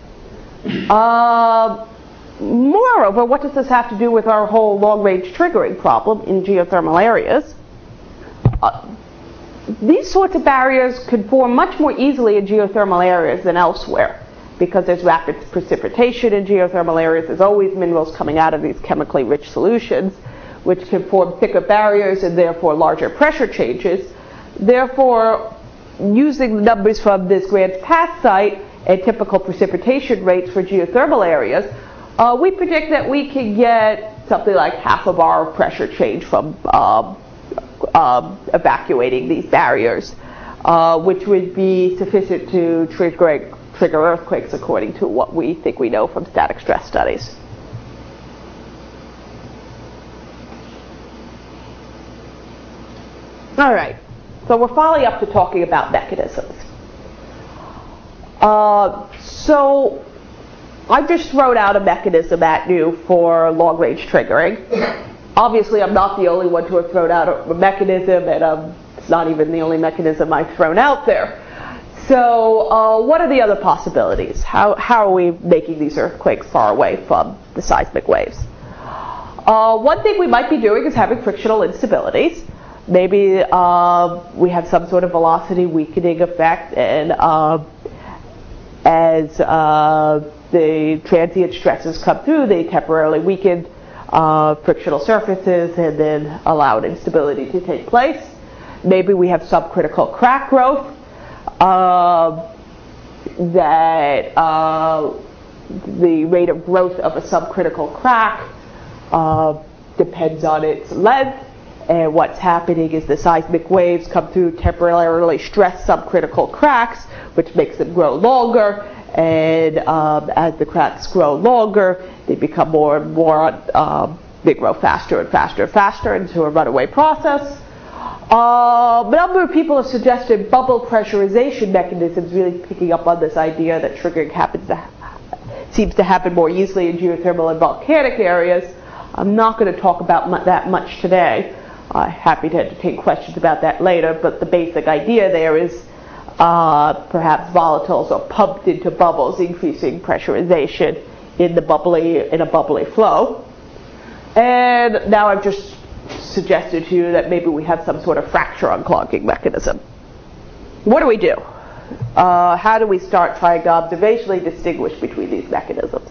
Uh, moreover, what does this have to do with our whole long-range triggering problem in geothermal areas? Uh, these sorts of barriers could form much more easily in geothermal areas than elsewhere, because there's rapid precipitation in geothermal areas. There's always minerals coming out of these chemically rich solutions, which can form thicker barriers and therefore larger pressure changes. Therefore, using the numbers from this Grants Pass site and typical precipitation rates for geothermal areas, uh, we predict that we can get something like half a bar of pressure change from uh, uh, evacuating these barriers, uh, which would be sufficient to trigger, trigger earthquakes according to what we think we know from static stress studies. All right, so we're finally up to talking about mechanisms. Uh, so I've just thrown out a mechanism at you for long-range triggering. Obviously, I'm not the only one to have thrown out a mechanism, and um, it's not even the only mechanism I've thrown out there. So uh, what are the other possibilities? How, how are we making these earthquakes far away from the seismic waves? Uh, one thing we might be doing is having frictional instabilities. Maybe uh, we have some sort of velocity weakening effect, and uh, as uh, the transient stresses come through, they temporarily weaken uh, frictional surfaces and then allow an instability to take place. Maybe we have subcritical crack growth uh, that uh, the rate of growth of a subcritical crack uh, depends on its length, And what's happening is the seismic waves come through, temporarily stress subcritical cracks, which makes them grow longer. And um, as the cracks grow longer, they become more and more, um, they grow faster and faster and faster into a runaway process. Uh, a number of people have suggested bubble pressurization mechanisms, really picking up on this idea that triggering happens to ha- seems to happen more easily in geothermal and volcanic areas. I'm not going to talk about mu- that much today. I'm uh, happy to entertain questions about that later, but the basic idea there is uh, perhaps volatiles are pumped into bubbles, increasing pressurization in the bubbly in a bubbly flow. And now I've just suggested to you that maybe we have some sort of fracture unclogging mechanism. What do we do? Uh, how do we start trying to observationally distinguish between these mechanisms?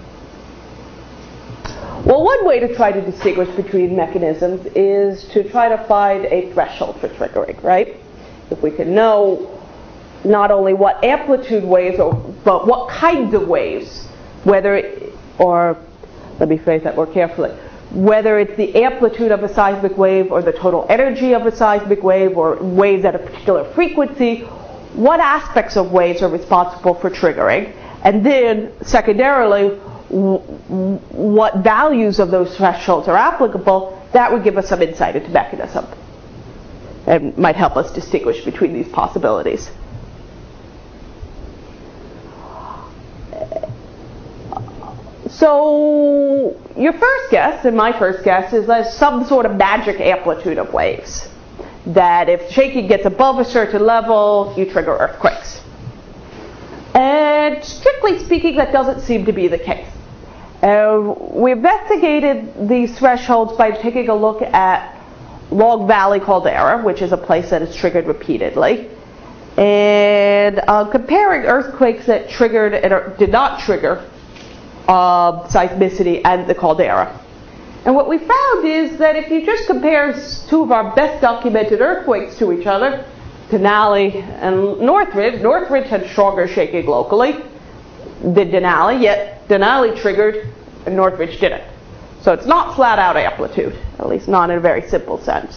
Well, one way to try to distinguish between mechanisms is to try to find a threshold for triggering, right? If we can know not only what amplitude waves, or, but what kinds of waves, whether, it, or let me phrase that more carefully, whether it's the amplitude of a seismic wave or the total energy of a seismic wave or waves at a particular frequency, what aspects of waves are responsible for triggering, and then secondarily, w- what values of those thresholds are applicable. That would give us some insight into mechanism and might help us distinguish between these possibilities. So your first guess, and my first guess, is there's some sort of magic amplitude of waves. That if shaking gets above a certain level, you trigger earthquakes. And strictly speaking, that doesn't seem to be the case. Uh, we investigated these thresholds by taking a look at Log Valley caldera, which is a place that is triggered repeatedly, and uh, comparing earthquakes that triggered and did not trigger Uh, seismicity and the caldera. And what we found is that if you just compare two of our best documented earthquakes to each other, Denali and Northridge, Northridge had stronger shaking locally than Denali, yet Denali triggered and Northridge didn't. So it's not flat out amplitude, at least not in a very simple sense.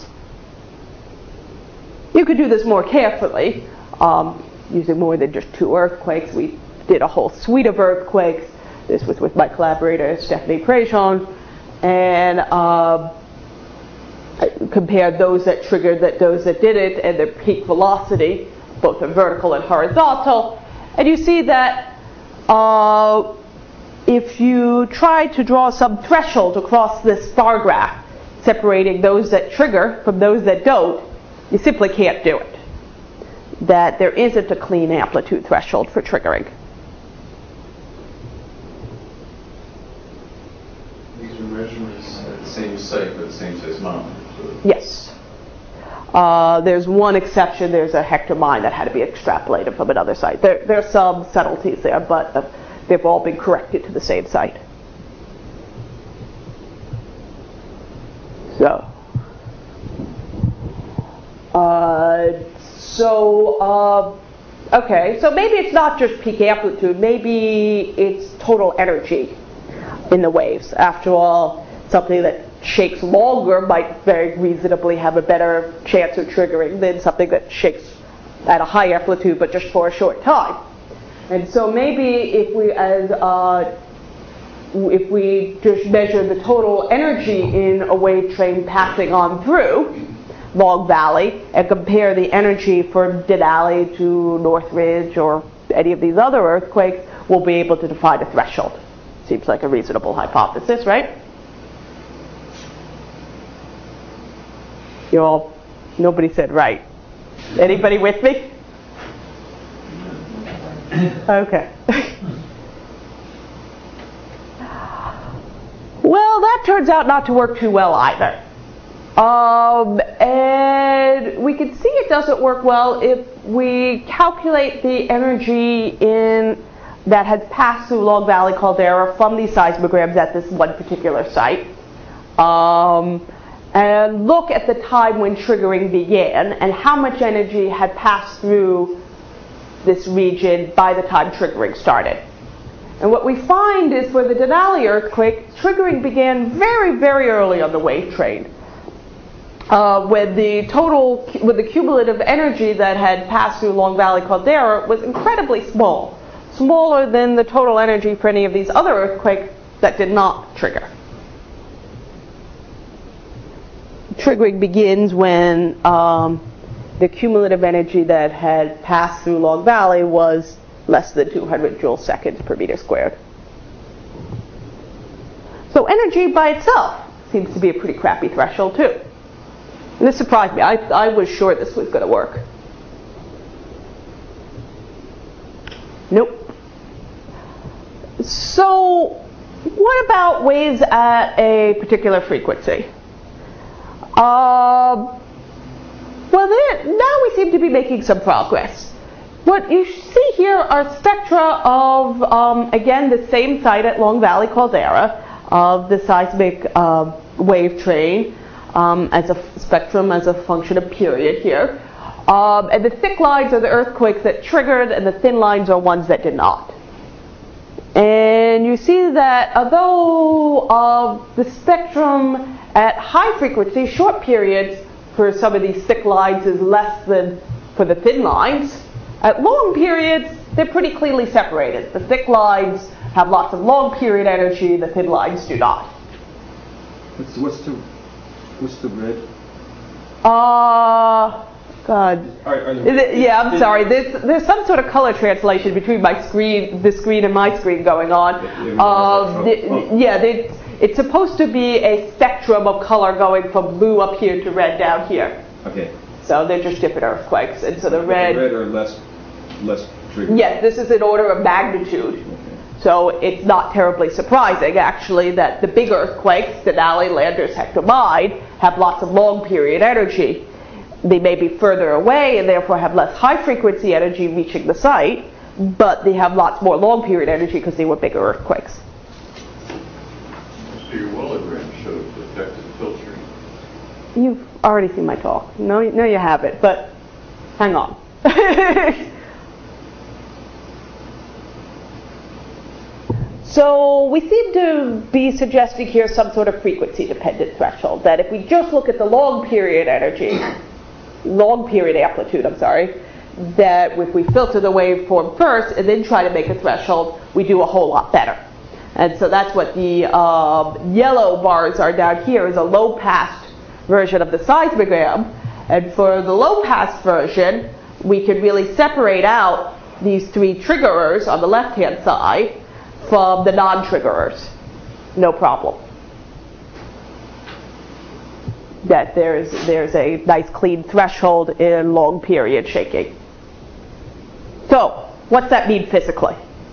You could do this more carefully, um, using more than just two earthquakes. We did a whole suite of earthquakes. This was with my collaborator, Stephanie Prejean, and uh, compared those that triggered that those that didn't and their peak velocity, both in vertical and horizontal. And you see that uh, if you try to draw some threshold across this bar graph, separating those that trigger from those that don't, you simply can't do it. That there isn't a clean amplitude threshold for triggering. Measurements at the same site but the same seismometer. So Yes. Uh, there's one exception. There's a Hector mine that had to be extrapolated from another site. There, there are some subtleties there, but uh, they've all been corrected to the same site. So, uh, so uh, okay. So maybe it's not just peak amplitude. Maybe it's total energy in the waves. After all, something that shakes longer might very reasonably have a better chance of triggering than something that shakes at a high amplitude but just for a short time. And so maybe if we as uh, if we just measure the total energy in a wave train passing on through Log Valley and compare the energy from Denali to Northridge or any of these other earthquakes, we'll be able to define a threshold. Seems like a reasonable hypothesis, right? You all, nobody said right. Anybody with me? Okay. Well, that turns out not to work too well either. Um, and we can see it doesn't work well if we calculate the energy in that has passed through Log Valley caldera from these seismograms at this one particular site, um, and look at the time when triggering began and how much energy had passed through this region by the time triggering started. And what we find is for the Denali earthquake, triggering began very, very early on the wave train. uh, when the total, when the cumulative energy that had passed through Long Valley caldera was incredibly small, smaller than the total energy for any of these other earthquakes that did not trigger. Triggering begins when um, the cumulative energy that had passed through Long Valley was less than two hundred joule seconds per meter squared. So energy by itself seems to be a pretty crappy threshold too. And this surprised me. I, I was sure this was going to work. Nope. So what about waves at a particular frequency? Uh, well, then, now we seem to be making some progress. What you see here are spectra of, um, again, the same site at Long Valley caldera, of the seismic uh, wave train um, as a f- spectrum as a function of period here. Um, and the thick lines are the earthquakes that triggered, and the thin lines are ones that did not. And you see that although uh, the spectrum at high frequency, short periods, for some of these thick lines is less than for the thin lines, at long periods, they're pretty clearly separated. The thick lines have lots of long period energy, the thin lines do not. What's, what's the what's the red? Uh, God. Are, are Is it, yeah, I'm sorry. There's there's some sort of color translation between my screen, the screen, and my screen going on. Uh, the, yeah, they, it's supposed to be a spectrum of color going from blue up here to red down here. Okay. So they're just different earthquakes, and so the red. The red are less less triggered. Yes, this is an order of magnitude. Okay. So it's not terribly surprising, actually, that the big earthquakes, Denali, Landers, Hector, Mide, have lots of long period energy. They may be further away and therefore have less high frequency energy reaching the site, but they have lots more long period energy because they were bigger earthquakes. So your Wellogram shows effective filtering. You've already seen my talk. No, no, you haven't, but hang on. So we seem to be suggesting here some sort of frequency-dependent threshold, that if we just look at the long period energy, long period amplitude, I'm sorry, that if we filter the waveform first and then try to make a threshold, we do a whole lot better. And so that's what the um, yellow bars are down here, is a low-pass version of the seismogram. And for the low-pass version, we can really separate out these three triggerers on the left-hand side from the non-triggerers. No problem. That there's there's a nice clean threshold in long period shaking. So, what's that mean physically?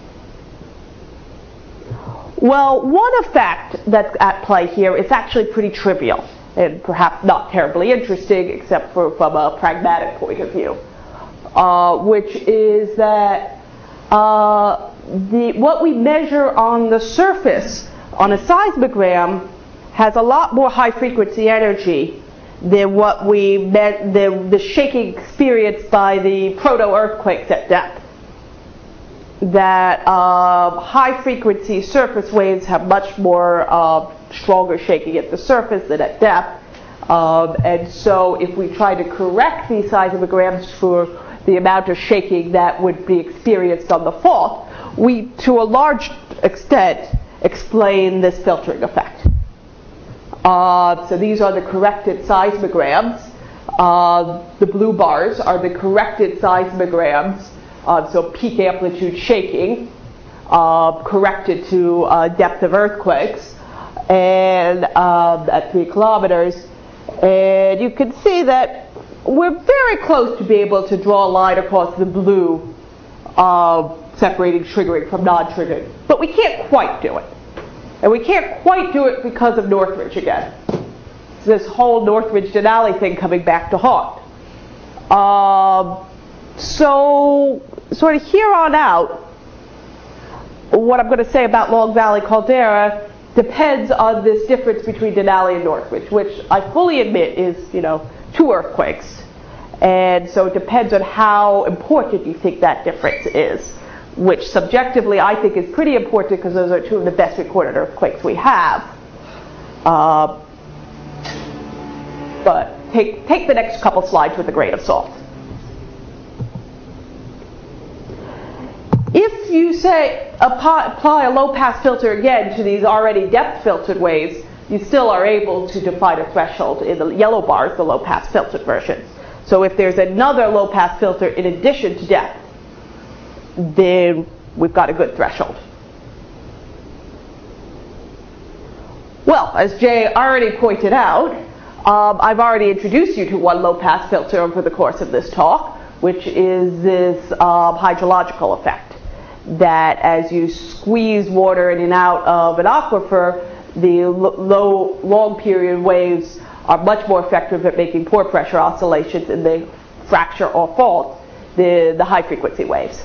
Well, one effect that's at play here is actually pretty trivial and perhaps not terribly interesting except for from a pragmatic point of view, uh, which is that uh, the what we measure on the surface on a seismogram has a lot more high frequency energy than what we met, the, the shaking experienced by the proto-earthquakes at depth. That uh, high frequency surface waves have much more uh, stronger shaking at the surface than at depth. Um, and so if we try to correct these seismograms for the amount of shaking that would be experienced on the fault, we, to a large extent, explain this filtering effect. Uh, so these are the corrected seismograms. Uh, the blue bars are the corrected seismograms, uh, so peak amplitude shaking, uh, corrected to uh, depth of earthquakes, and um, at three kilometers. And you can see that we're very close to be able to draw a line across the blue, uh, separating triggering from non-triggering. But we can't quite do it. And we can't quite do it because of Northridge again. It's this whole Northridge-Denali thing coming back to haunt. Um, so, sort of here on out, what I'm going to say about Long Valley Caldera depends on this difference between Denali and Northridge, which I fully admit is, you know, two earthquakes. And so it depends on how important you think that difference is, which subjectively I think is pretty important because those are two of the best recorded earthquakes we have. Uh, but take, take the next couple slides with a grain of salt. If you say apply a low-pass filter again to these already depth-filtered waves, you still are able to define a threshold. In the yellow bars, the low-pass filtered version. So if there's another low-pass filter in addition to depth, then we've got a good threshold. Well, as Jay already pointed out, um, I've already introduced you to one low-pass filter over the course of this talk, which is this um, hydrological effect. That as you squeeze water in and out of an aquifer, the low, long period waves are much more effective at making pore pressure oscillations, and they fracture or fault the, the high frequency waves.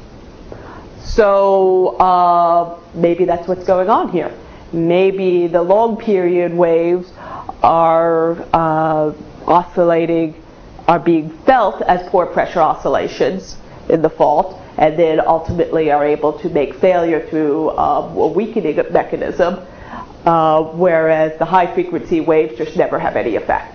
So uh, maybe that's what's going on here. Maybe the long period waves are uh, oscillating, are being felt as pore pressure oscillations in the fault, and then ultimately are able to make failure through um, a weakening mechanism, uh, whereas the high frequency waves just never have any effect.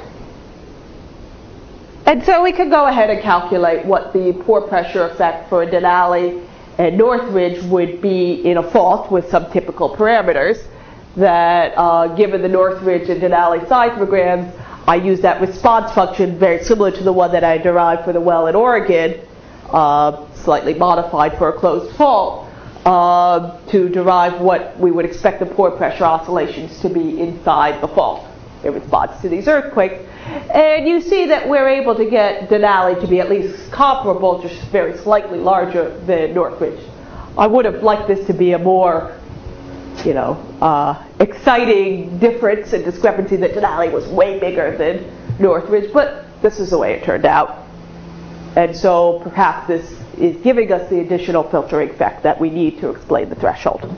And so we could go ahead and calculate what the pore pressure effect for Denali and Northridge would be in a fault with some typical parameters that, uh, given the Northridge and Denali seismograms, I use that response function very similar to the one that I derived for the well in Oregon, uh, slightly modified for a closed fault, uh, to derive what we would expect the pore pressure oscillations to be inside the fault in response to these earthquakes. And you see that we're able to get Denali to be at least comparable, just very slightly larger than Northridge. I would have liked this to be a more, you know, uh, exciting difference and discrepancy, that Denali was way bigger than Northridge, but this is the way it turned out. And so perhaps this is giving us the additional filtering effect that we need to explain the threshold.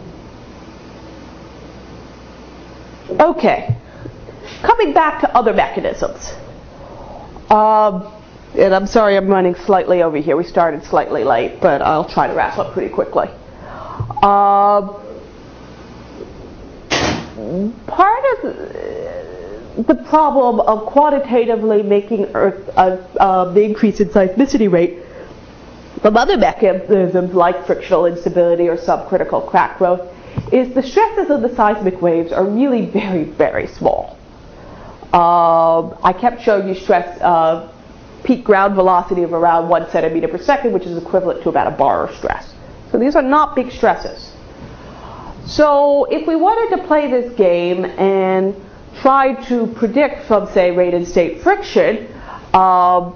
Okay. Coming back to other mechanisms. Um, and I'm sorry I'm running slightly over here. We started slightly late, but I'll try to wrap up pretty quickly. Um, part of the problem of quantitatively making Earth uh, uh, the increase in seismicity rate from other mechanisms like frictional instability or subcritical crack growth is the stresses of the seismic waves are really very, very small. Uh, I kept showing you stress, uh, peak ground velocity of around one centimeter per second, which is equivalent to about a bar of stress. So these are not big stresses. So if we wanted to play this game and try to predict from, say, rate and state friction, um,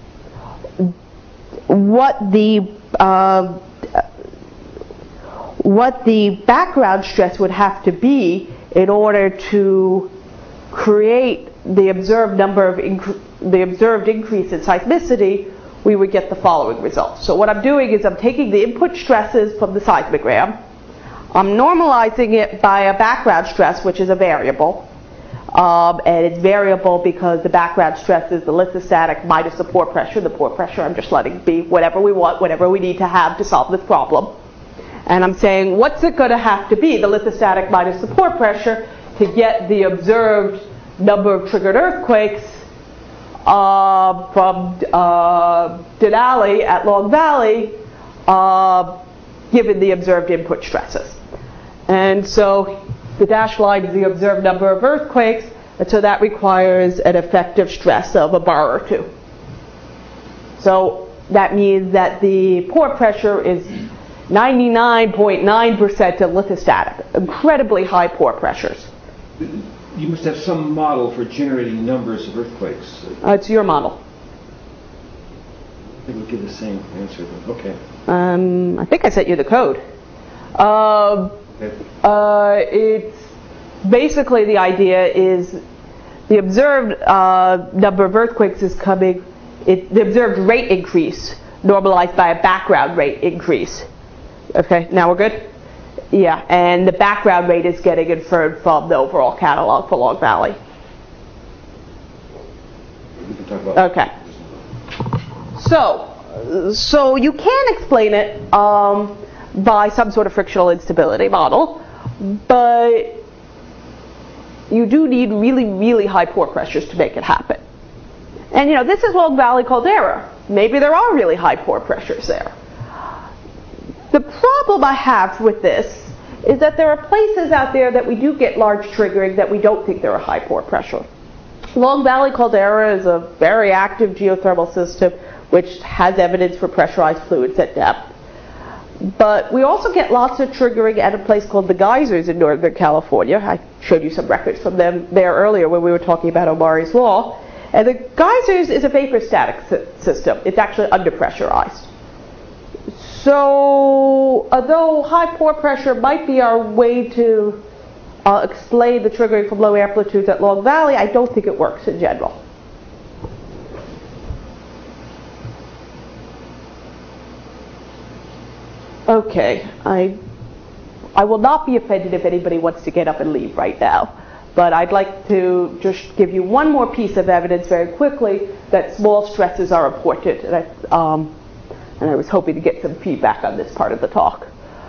what the uh, what the background stress would have to be in order to create the observed number of inc- the observed increase in seismicity, we would get the following results. So what I'm doing is I'm taking the input stresses from the seismogram, I'm normalizing it by a background stress, which is a variable, um, and it's variable because the background stress is the lithostatic minus the pore pressure. The pore pressure I'm just letting be whatever we want, whatever we need to have to solve this problem. And I'm saying, what's it going to have to be, the lithostatic minus the pore pressure, to get the observed number of triggered earthquakes uh, from uh, Denali at Long Valley, uh, given the observed input stresses. And so the dashed line is the observed number of earthquakes, and so that requires an effective stress of a bar or two. So that means that the pore pressure is ninety-nine point nine percent of lithostatic, incredibly high pore pressures. You must have some model for generating numbers of earthquakes. Uh, it's your model. It would give the same answer, but okay. Um, I think I sent you the code. Um, okay. uh, it's basically the idea is the observed uh, number of earthquakes is coming, it, the observed rate increase normalized by a background rate increase. Okay, now we're good? Yeah, and the background rate is getting inferred from the overall catalog for Long Valley. We can talk about okay. So, so you can explain it um, by some sort of frictional instability model, but you do need really, really high pore pressures to make it happen. And you know, this is Long Valley Caldera. Maybe there are really high pore pressures there. The problem I have with this is that there are places out there that we do get large triggering that we don't think there are high pore pressure. Long Valley Caldera is a very active geothermal system which has evidence for pressurized fluids at depth. But we also get lots of triggering at a place called the Geysers in Northern California. I showed you some records from them there earlier when we were talking about Omari's Law. And the Geysers is a vapor static system. It's actually underpressurized. So although high pore pressure might be our way to uh, explain the triggering from low amplitudes at Long Valley, I don't think it works in general. Okay, I, I will not be offended if anybody wants to get up and leave right now. But I'd like to just give you one more piece of evidence very quickly that small stresses are important. And I, um, and I was hoping to get some feedback on this part of the talk.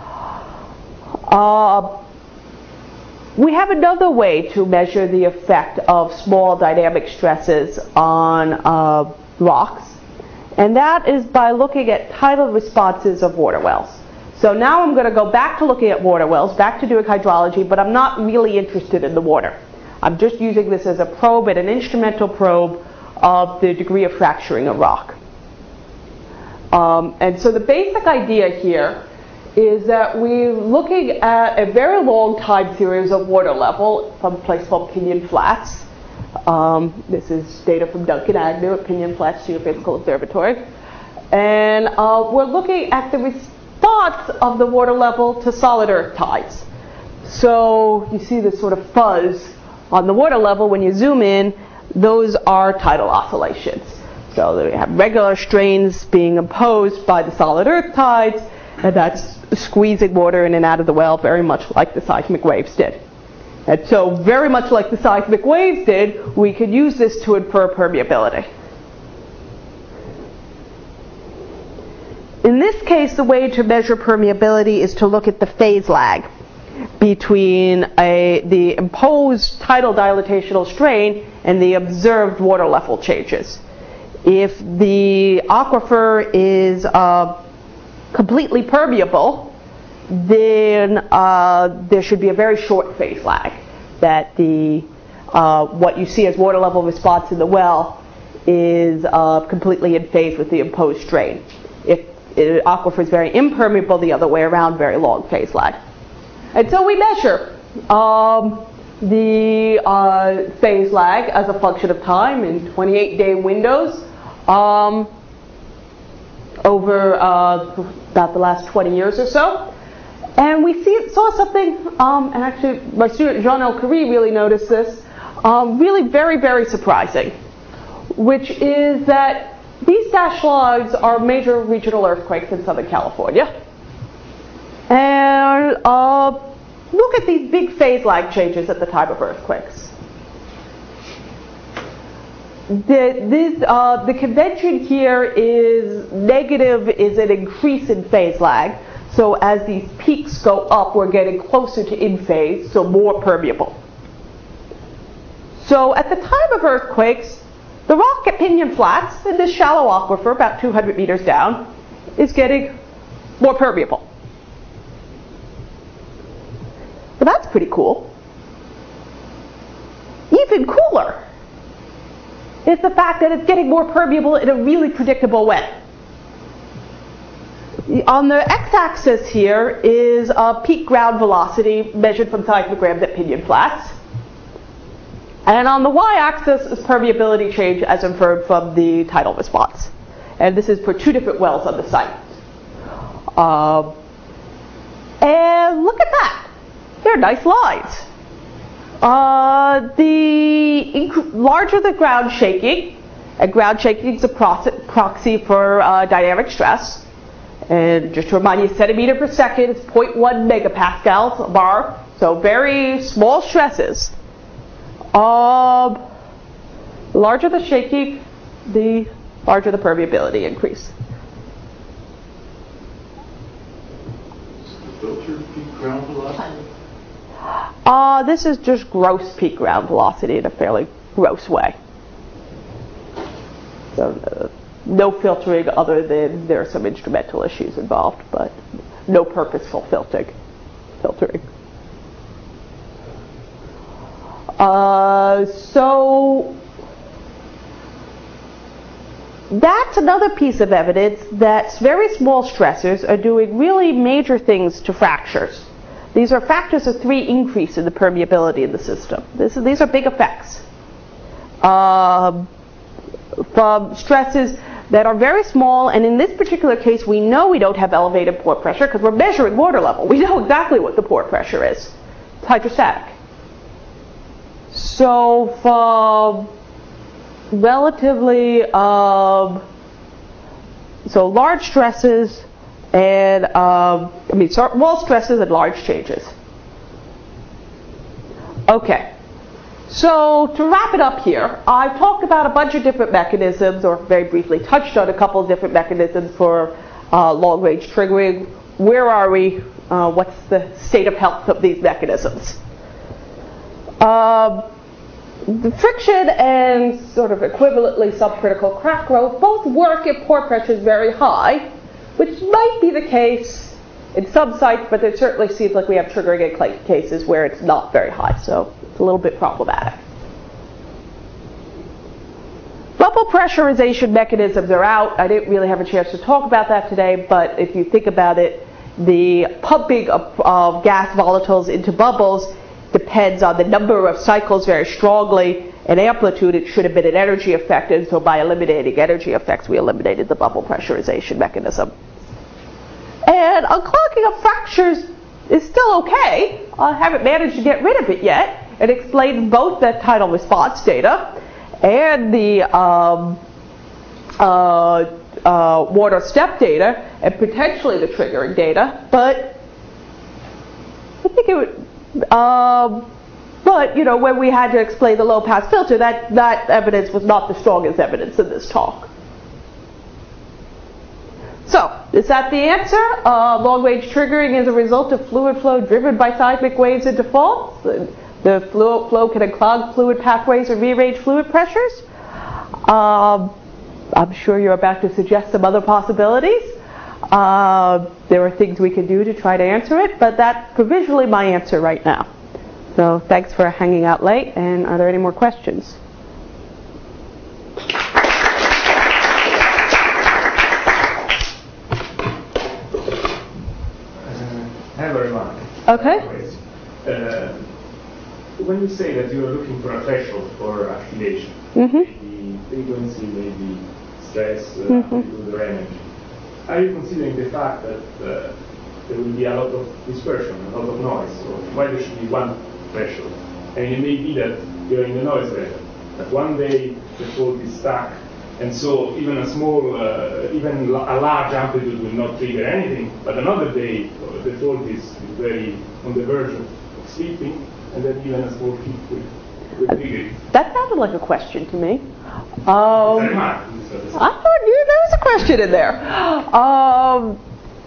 Uh, we have another way to measure the effect of small dynamic stresses on uh, rocks, and that is by looking at tidal responses of water wells. So now I'm going to go back to looking at water wells, back to doing hydrology, but I'm not really interested in the water. I'm just using this as a probe and an instrumental probe of the degree of fracturing of rock. Um, and so the basic idea here is that we're looking at a very long time series of water level from a place called Pinyon Flats. Um, this is data from Duncan Agnew at Pinyon Flats Geophysical Observatory. And uh, we're looking at the response of the water level to solid earth tides. So you see this sort of fuzz on the water level. When you zoom in, those are tidal oscillations. So we have regular strains being imposed by the solid earth tides, and that's squeezing water in and out of the well, very much like the seismic waves did. And so very much like the seismic waves did, we could use this to infer permeability. In this case, the way to measure permeability is to look at the phase lag between a, the imposed tidal dilatational strain and the observed water level changes. If the aquifer is uh, completely permeable, then uh, there should be a very short phase lag, that the uh, what you see as water level response in the well is uh, completely in phase with the imposed strain. If the aquifer is very impermeable, the other way around, very long phase lag. And so we measure um, the uh, phase lag as a function of time in twenty-eight day windows um, over uh, about the last twenty years or so. And we see, saw something, um, and actually my student Jean El-Khoury really noticed this, um, really very, very surprising, which is that these dashed lines are major regional earthquakes in Southern California. And uh, look at these big phase lag changes at the time of earthquakes. The, this, uh, the convention here is negative is an increase in phase lag. So as these peaks go up, we're getting closer to in phase, so more permeable. So at the time of earthquakes, the rock at Pinyon Flats, in this shallow aquifer about two hundred meters down, is getting more permeable. Well, that's pretty cool. Even cooler is the fact that it's getting more permeable in a really predictable way. On the x-axis here is a peak ground velocity measured from seismograms at Pinyon Flats. And on the y-axis is permeability change as inferred from the tidal response. And this is for two different wells on the site. Uh, and look at that. They're nice lines. Uh, the larger the ground shaking, and ground shaking is a proxy for uh, dynamic stress. And just to remind you, centimeter per second is zero point one megapascals a bar, so very small stresses. Um, the larger the shaking, the larger the permeability increase. The filter peak ground velocity? Uh, this is just gross peak ground velocity in a fairly gross way. So uh, no filtering other than there are some instrumental issues involved, but no purposeful filtering. filtering. Uh, so that's another piece of evidence that very small stressors are doing really major things to fractures. These are factors of three increase in the permeability of the system. This, these are big effects. Uh, from stresses that are very small, and in this particular case we know we don't have elevated pore pressure because we're measuring water level. We know exactly what the pore pressure is. It's hydrostatic. So from relatively, um, so large stresses and, um, I mean, small stresses and large changes. Okay. So to wrap it up here, I've talked about a bunch of different mechanisms, or very briefly touched on a couple of different mechanisms for uh, long-range triggering. Where are we? Uh, what's the state of health of these mechanisms? Um, the friction and sort of equivalently subcritical crack growth both work if pore pressure is very high, which might be the case in some sites, but it certainly seems like we have triggering in cases where it's not very high, so it's a little bit problematic. Bubble pressurization mechanisms are out. I didn't really have a chance to talk about that today, but if you think about it, the pumping of, of gas volatiles into bubbles depends on the number of cycles very strongly, and amplitude. It should have been an energy effect, and so by eliminating energy effects, we eliminated the bubble pressurization mechanism. And unclogging of fractures is still okay. I haven't managed to get rid of it yet. It explains both the tidal response data and the um, uh, uh, water step data, and potentially the triggering data, but I think it would. Um, but, you know, when we had to explain the low-pass filter, that, that evidence was not the strongest evidence in this talk. So, is that the answer? Uh, long-range triggering is a result of fluid flow driven by seismic waves into faults. The, the flow, flow can unclog fluid pathways or rearrange fluid pressures. Um, I'm sure you're about to suggest some other possibilities. Uh, there are things we can do to try to answer it, but that's provisionally my answer right now. So thanks for hanging out late, and are there any more questions? I have a remark. Okay. Uh, when you say that you are looking for a threshold for activation, Mm-hmm. maybe frequency, maybe stress, uh, Mm-hmm. amplitude or energy, are you considering the fact that uh, there will be a lot of dispersion, a lot of noise? So why there should be one threshold? And it may be that you're in the noise level, that one day the fault is stuck, and so even a small, uh, even a large amplitude will not trigger anything, but another day uh, the fault is very on the verge of sleeping, and then even a small kick will, will trigger it. That sounded like a question to me. It's a Um, remark. I thought you, there was a question in there. Um,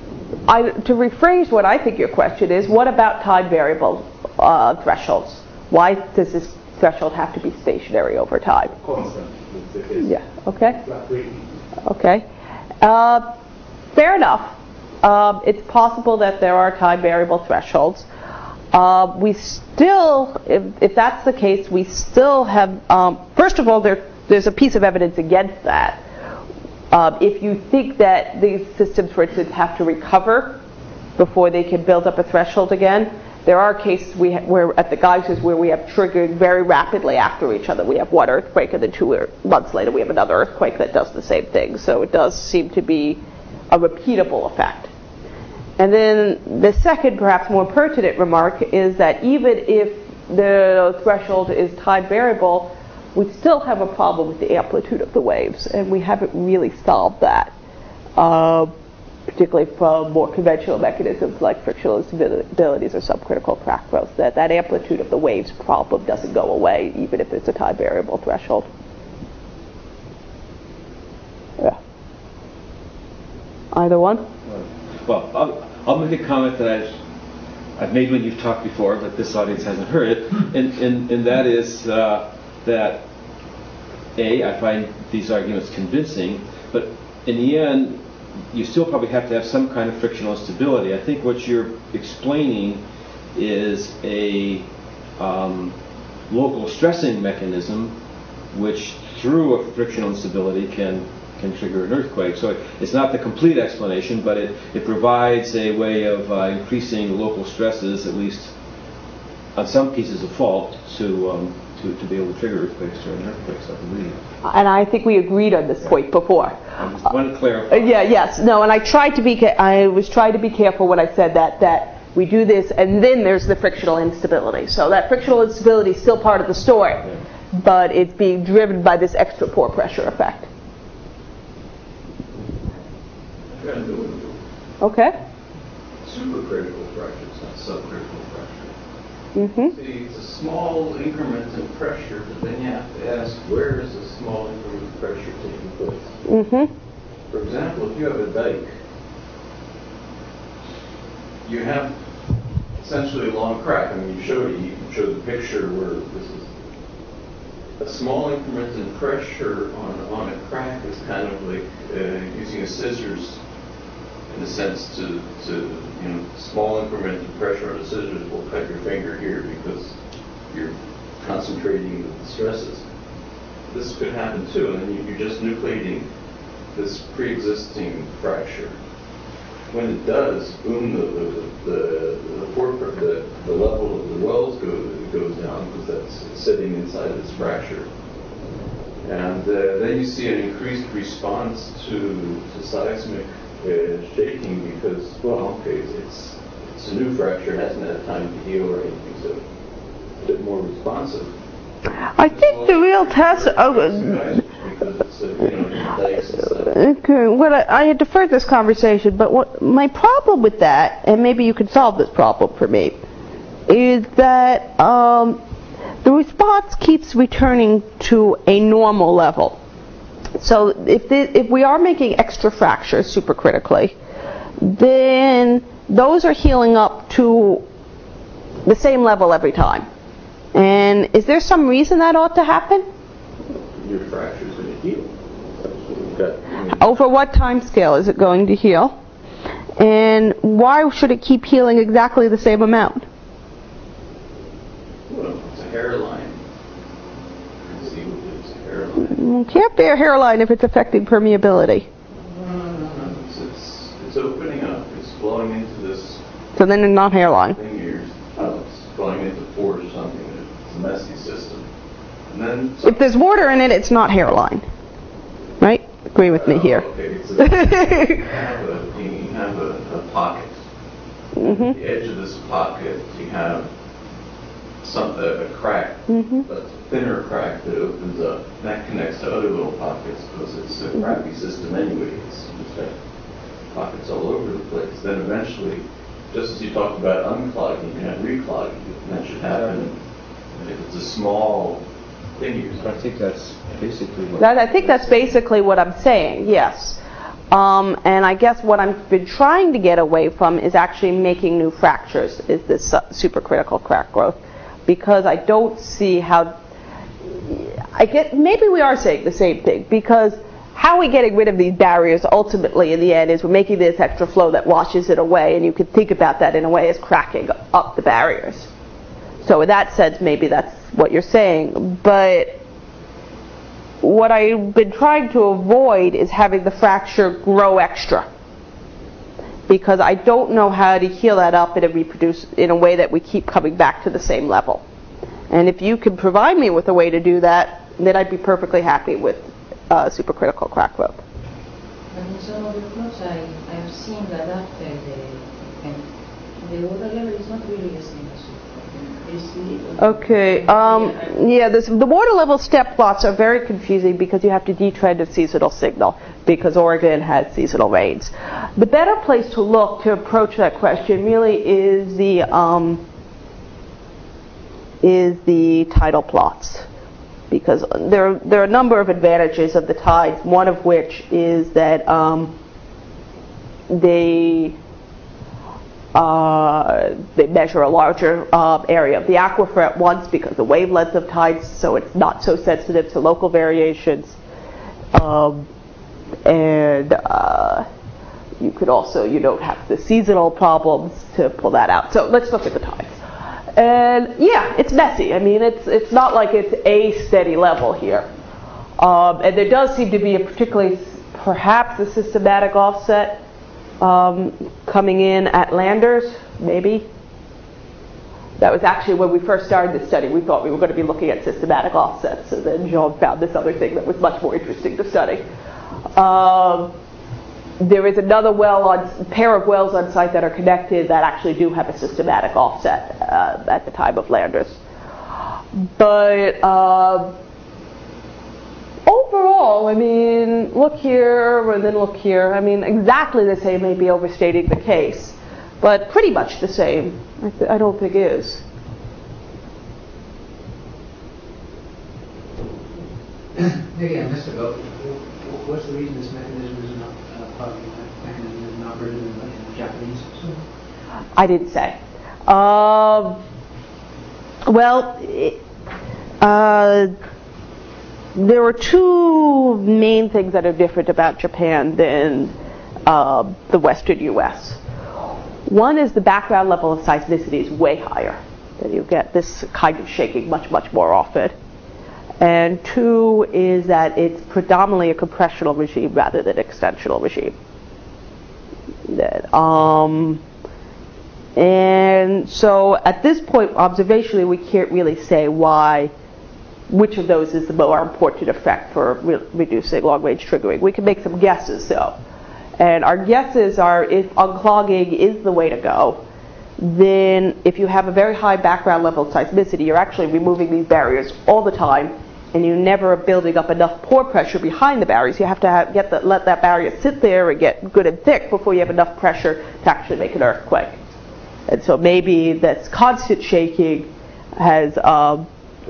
I, to rephrase what I think your question is, what about time variable uh, thresholds? Why does this threshold have to be stationary over time? Constant. It's the case. Yeah, okay. Fluctuating. Okay. Uh, fair enough. Um, it's possible that there are time variable thresholds. Uh, we still, if, if that's the case, we still have, um, first of all, there, there's a piece of evidence against that. Um, if you think that these systems, for instance, have to recover before they can build up a threshold again, there are cases we ha- where at the geysers where we have triggered very rapidly after each other. We have one earthquake, and then two er- months later we have another earthquake that does the same thing. So it does seem to be a repeatable effect. And then the second, perhaps more pertinent remark is that even if the threshold is time variable, we still have a problem with the amplitude of the waves, and we haven't really solved that, uh, particularly from more conventional mechanisms like frictional instabilities or subcritical crack growth. That that amplitude of the waves problem doesn't go away, even if it's a time variable threshold. Yeah. Either one? Well, I'll, I'll make a comment that I've, I've made when you've talked before, but this audience hasn't heard it, and, and, and that is uh, that A, I find these arguments convincing, but in the end, you still probably have to have some kind of frictional instability. I think what you're explaining is a um, local stressing mechanism which, through a frictional instability, can can trigger an earthquake. So it, it's not the complete explanation, but it, it provides a way of uh, increasing local stresses, at least on some pieces of fault, to, um, to to be able to trigger earthquakes during earthquakes, I believe. And I think we agreed on this point before. I just want to clarify. Uh, yeah, yes, no, and I tried to be, ca- I was trying to be careful when I said that, that we do this and then there's the frictional instability. So that frictional instability is still part of the story, Yeah. but it's being driven by this extra pore pressure effect. Got to do it. Okay? Supercritical fractures, not subcritical fractures. Mm-hmm. See, it's a small increment in pressure, but then you have to ask, where is the small increment of pressure taking place? Mm-hmm. For example, if you have a dike, you have essentially a long crack. I mean, you showed it, you showed the picture where this is a small increment in pressure on, on a crack is kind of like uh, using a scissors in a sense to, to, you know, small increment in pressure on a scissors will cut your finger here because you're concentrating the stresses. This could happen too, and then you, you're just nucleating this pre-existing fracture. When it does, boom, the the the, the, pore, the, the level of the wells go, goes down because that's it's sitting inside this fracture. And uh, then you see an increased response to, to seismic uh, shaking because, well, okay, it's it's a new fracture, it hasn't had time to heal or anything, so it's a bit more responsive. I think the real test. Oh, Because it's, uh, you know, dikes and stuff. okay. Well, I, I had deferred this conversation, but what my problem with that, and maybe you can solve this problem for me, is that um, the response keeps returning to a normal level. So if the, if we are making extra fractures supercritically, then those are healing up to the same level every time. And is there some reason that ought to happen? Your fracture's going to heal. That's what we've got. I mean, Over what time scale is it going to heal? And why should it keep healing exactly the same amount? well, it's a hairline. Conceivably, it's a hairline. It can't be a hairline if it's affecting permeability. No, no, no, no. It's, it's, it's opening up. It's flowing into this So then it's not hairline. thing here. Oh, it's flowing into pores or something. It's a messy system. And then... If there's water in it, it's not hairline. Right? Agree with me Oh, here. okay. It's a, you have a, you have a, a pocket. Mm-hmm. At the edge of this pocket, you have some a, a crack, Mm-hmm. a thinner crack that opens up. That connects to other little pockets because it's a crappy system anyway. It's just got pockets all over the place. Then eventually, just as you talked about unclogging, you have reclogging. And that should happen if it's a small thing. You're I think that's basically what... That, I think that's basically what I'm saying, yes. Um, and I guess what I've been trying to get away from is actually making new fractures, is this uh, supercritical crack growth. Because I don't see how... I get maybe we are saying the same thing, because how are we getting rid of these barriers ultimately in the end is we're making this extra flow that washes it away, and you could think about that in a way as cracking up the barriers. So in that sense, maybe that's what you're saying. But what I've been trying to avoid is having the fracture grow extra, because I don't know how to heal that up and reproduce in a way that we keep coming back to the same level. And if you can provide me with a way to do that, then I'd be perfectly happy with uh, supercritical crack growth. But in some of the plots, I, I've seen that after the event, the water level is not really the same as before. It's little. Okay, um, yeah, this, the water level step plots are very confusing because you have to detrend a seasonal signal, because Oregon has seasonal rains. The better place to look to approach that question really is the um, is the tidal plots, because there there are a number of advantages of the tides. One of which is that um, they Uh, they measure a larger uh, area of the aquifer at once because the wavelength of tides, so it's not so sensitive to local variations. Um, and uh, you could also, you don't have the seasonal problems to pull that out. So let's look at the tides. And yeah, it's messy. I mean, it's it's not like it's a steady level here. Um, and there does seem to be a particularly, perhaps a systematic offset um, coming in at Landers, maybe. That was actually when we first started this study. We thought we were going to be looking at systematic offsets. And then Jean found this other thing that was much more interesting to study. Um, there is another well on, pair of wells on site that are connected that actually do have a systematic offset uh, at the time of Landers. But uh, overall, I mean, look here and then look here. I mean, exactly the same may be overstating the case, but pretty much the same, I, th- I don't think is. Maybe I missed it, but what's the reason this mechanism is not, uh, mechanism is not written in the, in the Japanese? I didn't say. Um, well, it, uh, there are two main things that are different about Japan than uh, the Western U S. One is the background level of seismicity is way higher. That you get this kind of shaking much, much more often. And two is that it's predominantly a compressional regime rather than extensional regime. That, um, and so at this point, observationally, we can't really say why, which of those is the more important effect for re- reducing long-range triggering. We can make some guesses, though. And our guesses are if unclogging is the way to go, then if you have a very high background level of seismicity, you're actually removing these barriers all the time, and you never are building up enough pore pressure behind the barriers. You have to have, get the, let that barrier sit there and get good and thick before you have enough pressure to actually make an earthquake. And so maybe this constant shaking has um,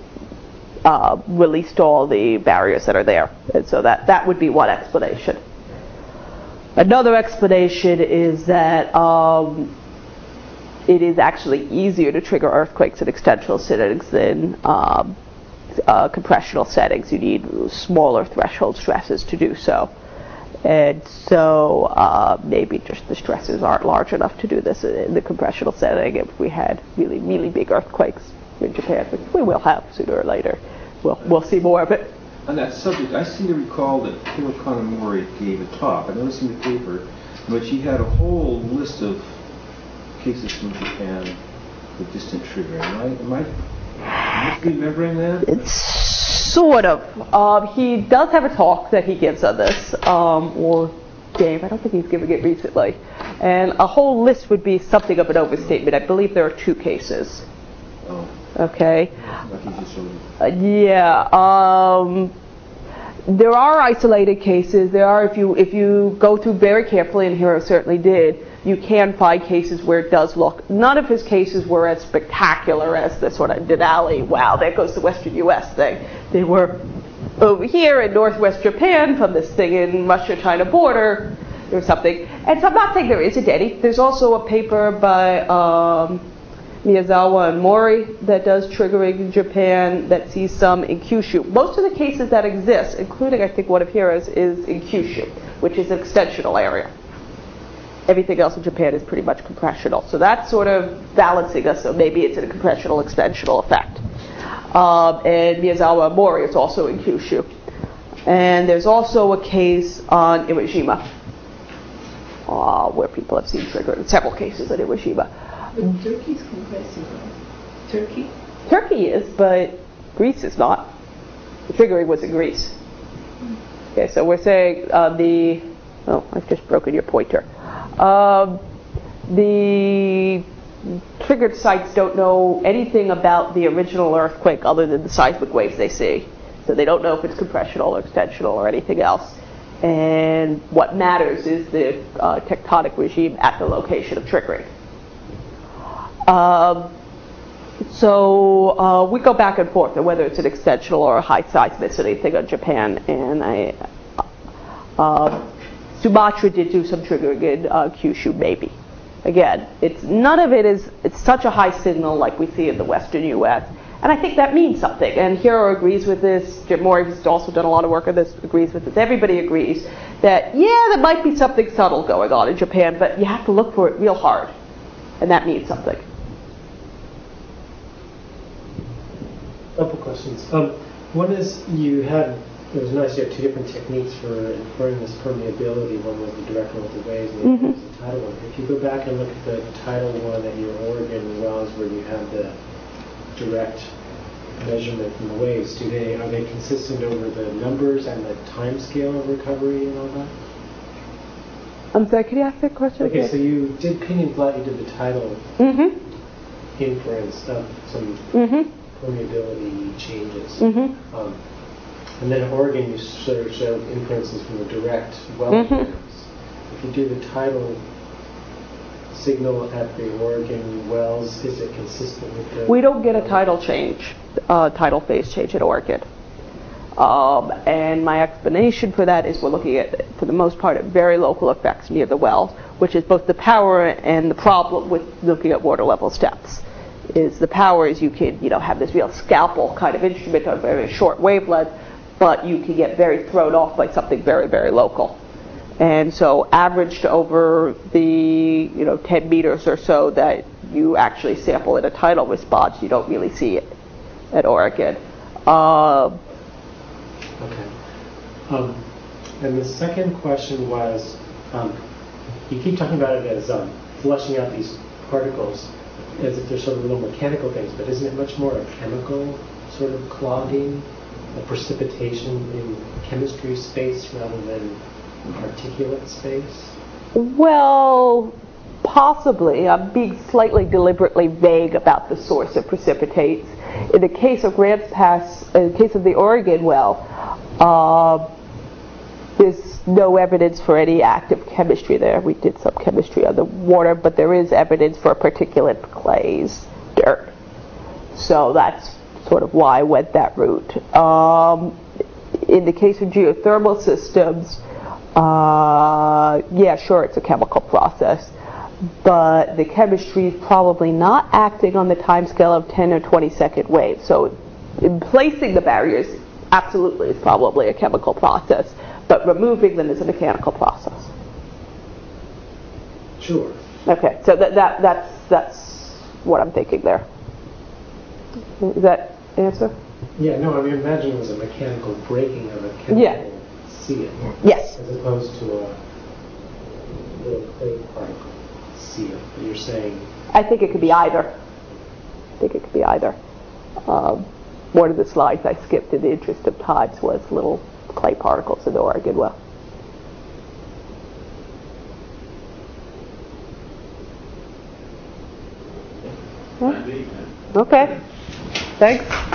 uh, released all the barriers that are there. And so that, that would be one explanation. Another explanation is that um, it is actually easier to trigger earthquakes in extensional settings than um, uh, compressional settings. You need smaller threshold stresses to do so. And so uh, maybe just the stresses aren't large enough to do this in the compressional setting. If we had really, really big earthquakes in Japan, which we will have sooner or later, we'll, we'll see more of it. On that subject, I seem to recall that Hiro Kanamori gave a talk, I noticed in the paper, in which he had a whole list of cases from Japan with distant triggering. Am I, am I, am I remembering that? It's sort of. Um, he does have a talk that he gives on this, um, or gave. I don't think he's giving it recently. And a whole list would be something of an overstatement. I believe there are two cases. Oh. Okay. Uh, yeah. Um, there are isolated cases. There are, if you if you go through very carefully, and Hiro certainly did, you can find cases where it does look. None of his cases were as spectacular as this one. Denali, wow, there goes the Western U S thing. They were over here in northwest Japan from this thing in Russia-China border or something. And so I'm not saying there isn't any. There's also a paper by um, Miyazawa and Mori that does triggering in Japan that sees some in Kyushu. Most of the cases that exist, including I think one of Hiro's, is in Kyushu, which is an extensional area. Everything else in Japan is pretty much compressional. So that's sort of balancing us, so maybe it's a compressional extensional effect. Um, and Miyazawa and Mori is also in Kyushu. And there's also a case on Iwajima, uh, where people have seen triggered, several cases in Iwajima. But Turkey's compressive, right? Turkey? Turkey is, but Greece is not. The triggering was in Greece. Okay, so we're saying uh, the, oh, I've just broken your pointer. Um, the triggered sites don't know anything about the original earthquake other than the seismic waves they see. So they don't know if it's compressional or extensional or anything else. And what matters is the uh, tectonic regime at the location of triggering. Um, so uh, we go back and forth on whether it's an extensional or a high seismicity thing on Japan. And I, uh, Sumatra did do some triggering in uh, Kyushu, maybe. Again, it's none of it is it's such a high signal like we see in the Western U S And I think that means something. And Hiro agrees with this. Jim Moore, who's also done a lot of work on this, agrees with this. Everybody agrees that, yeah, there might be something subtle going on in Japan, but you have to look for it real hard. And that means something. Couple questions. Um, one is you had, it was nice you had two different techniques for inferring this permeability. One was the direct one with the waves, and the other Mm-hmm. was the tidal one. If you go back and look at the tidal one at your Oregon wells where you had the direct measurement from the waves, do they are they consistent over the numbers and the time scale of recovery and all that? I'm sorry, could you ask that question Okay, again? so you did Pinion Flat, you did the tidal Mm-hmm. inference of some Mm-hmm. permeability changes. Mm-hmm. Um, and then at Oregon, you sort of showed inferences from the direct well Mhm. trends. If you do the tidal signal at the Oregon wells, is it consistent with the... We don't get a tidal change, uh, tidal phase change at Orchid. Um, and my explanation for that is we're looking at, for the most part, at very local effects near the wells, which is both the power and the problem with looking at water level steps. Is the power is you can, you know, have this real scalpel kind of instrument on a very short wavelength, but you can get very thrown off by something very, very local. And so averaged over the, you know, ten meters or so that you actually sample in a tidal response, you don't really see it at Oregon. Uh, Okay. Um, and the second question was, um, you keep talking about it as um, flushing out these particles as if they're sort of little mechanical things, but isn't it much more a chemical sort of clogging, a precipitation in chemistry space rather than particulate space? Well, possibly. I'm being slightly deliberately vague about the source of precipitates. In the case of Grants Pass, in the case of the Oregon well, uh, there's no evidence for any active chemistry there. We did some chemistry on the water, but there is evidence for particulate clays, dirt. So that's sort of why I went that route. Um, in the case of geothermal systems, uh, yeah, sure, it's a chemical process, but the chemistry is probably not acting on the time scale of ten or twenty second waves. So in placing the barriers, absolutely, it's probably a chemical process, but removing them is a mechanical process. Sure. Okay, so that, that that's that's what I'm thinking there. Is that answer? Yeah, no, I mean, imagine it was a mechanical breaking of a chemical Yeah. seal. Yes. As opposed to a little clay particle seal. But you're saying... I think it could be either. I think it could be either. Um, one of the slides I skipped in the interest of times was little clay particles in the Oregon well. Indeed. Okay. Thanks.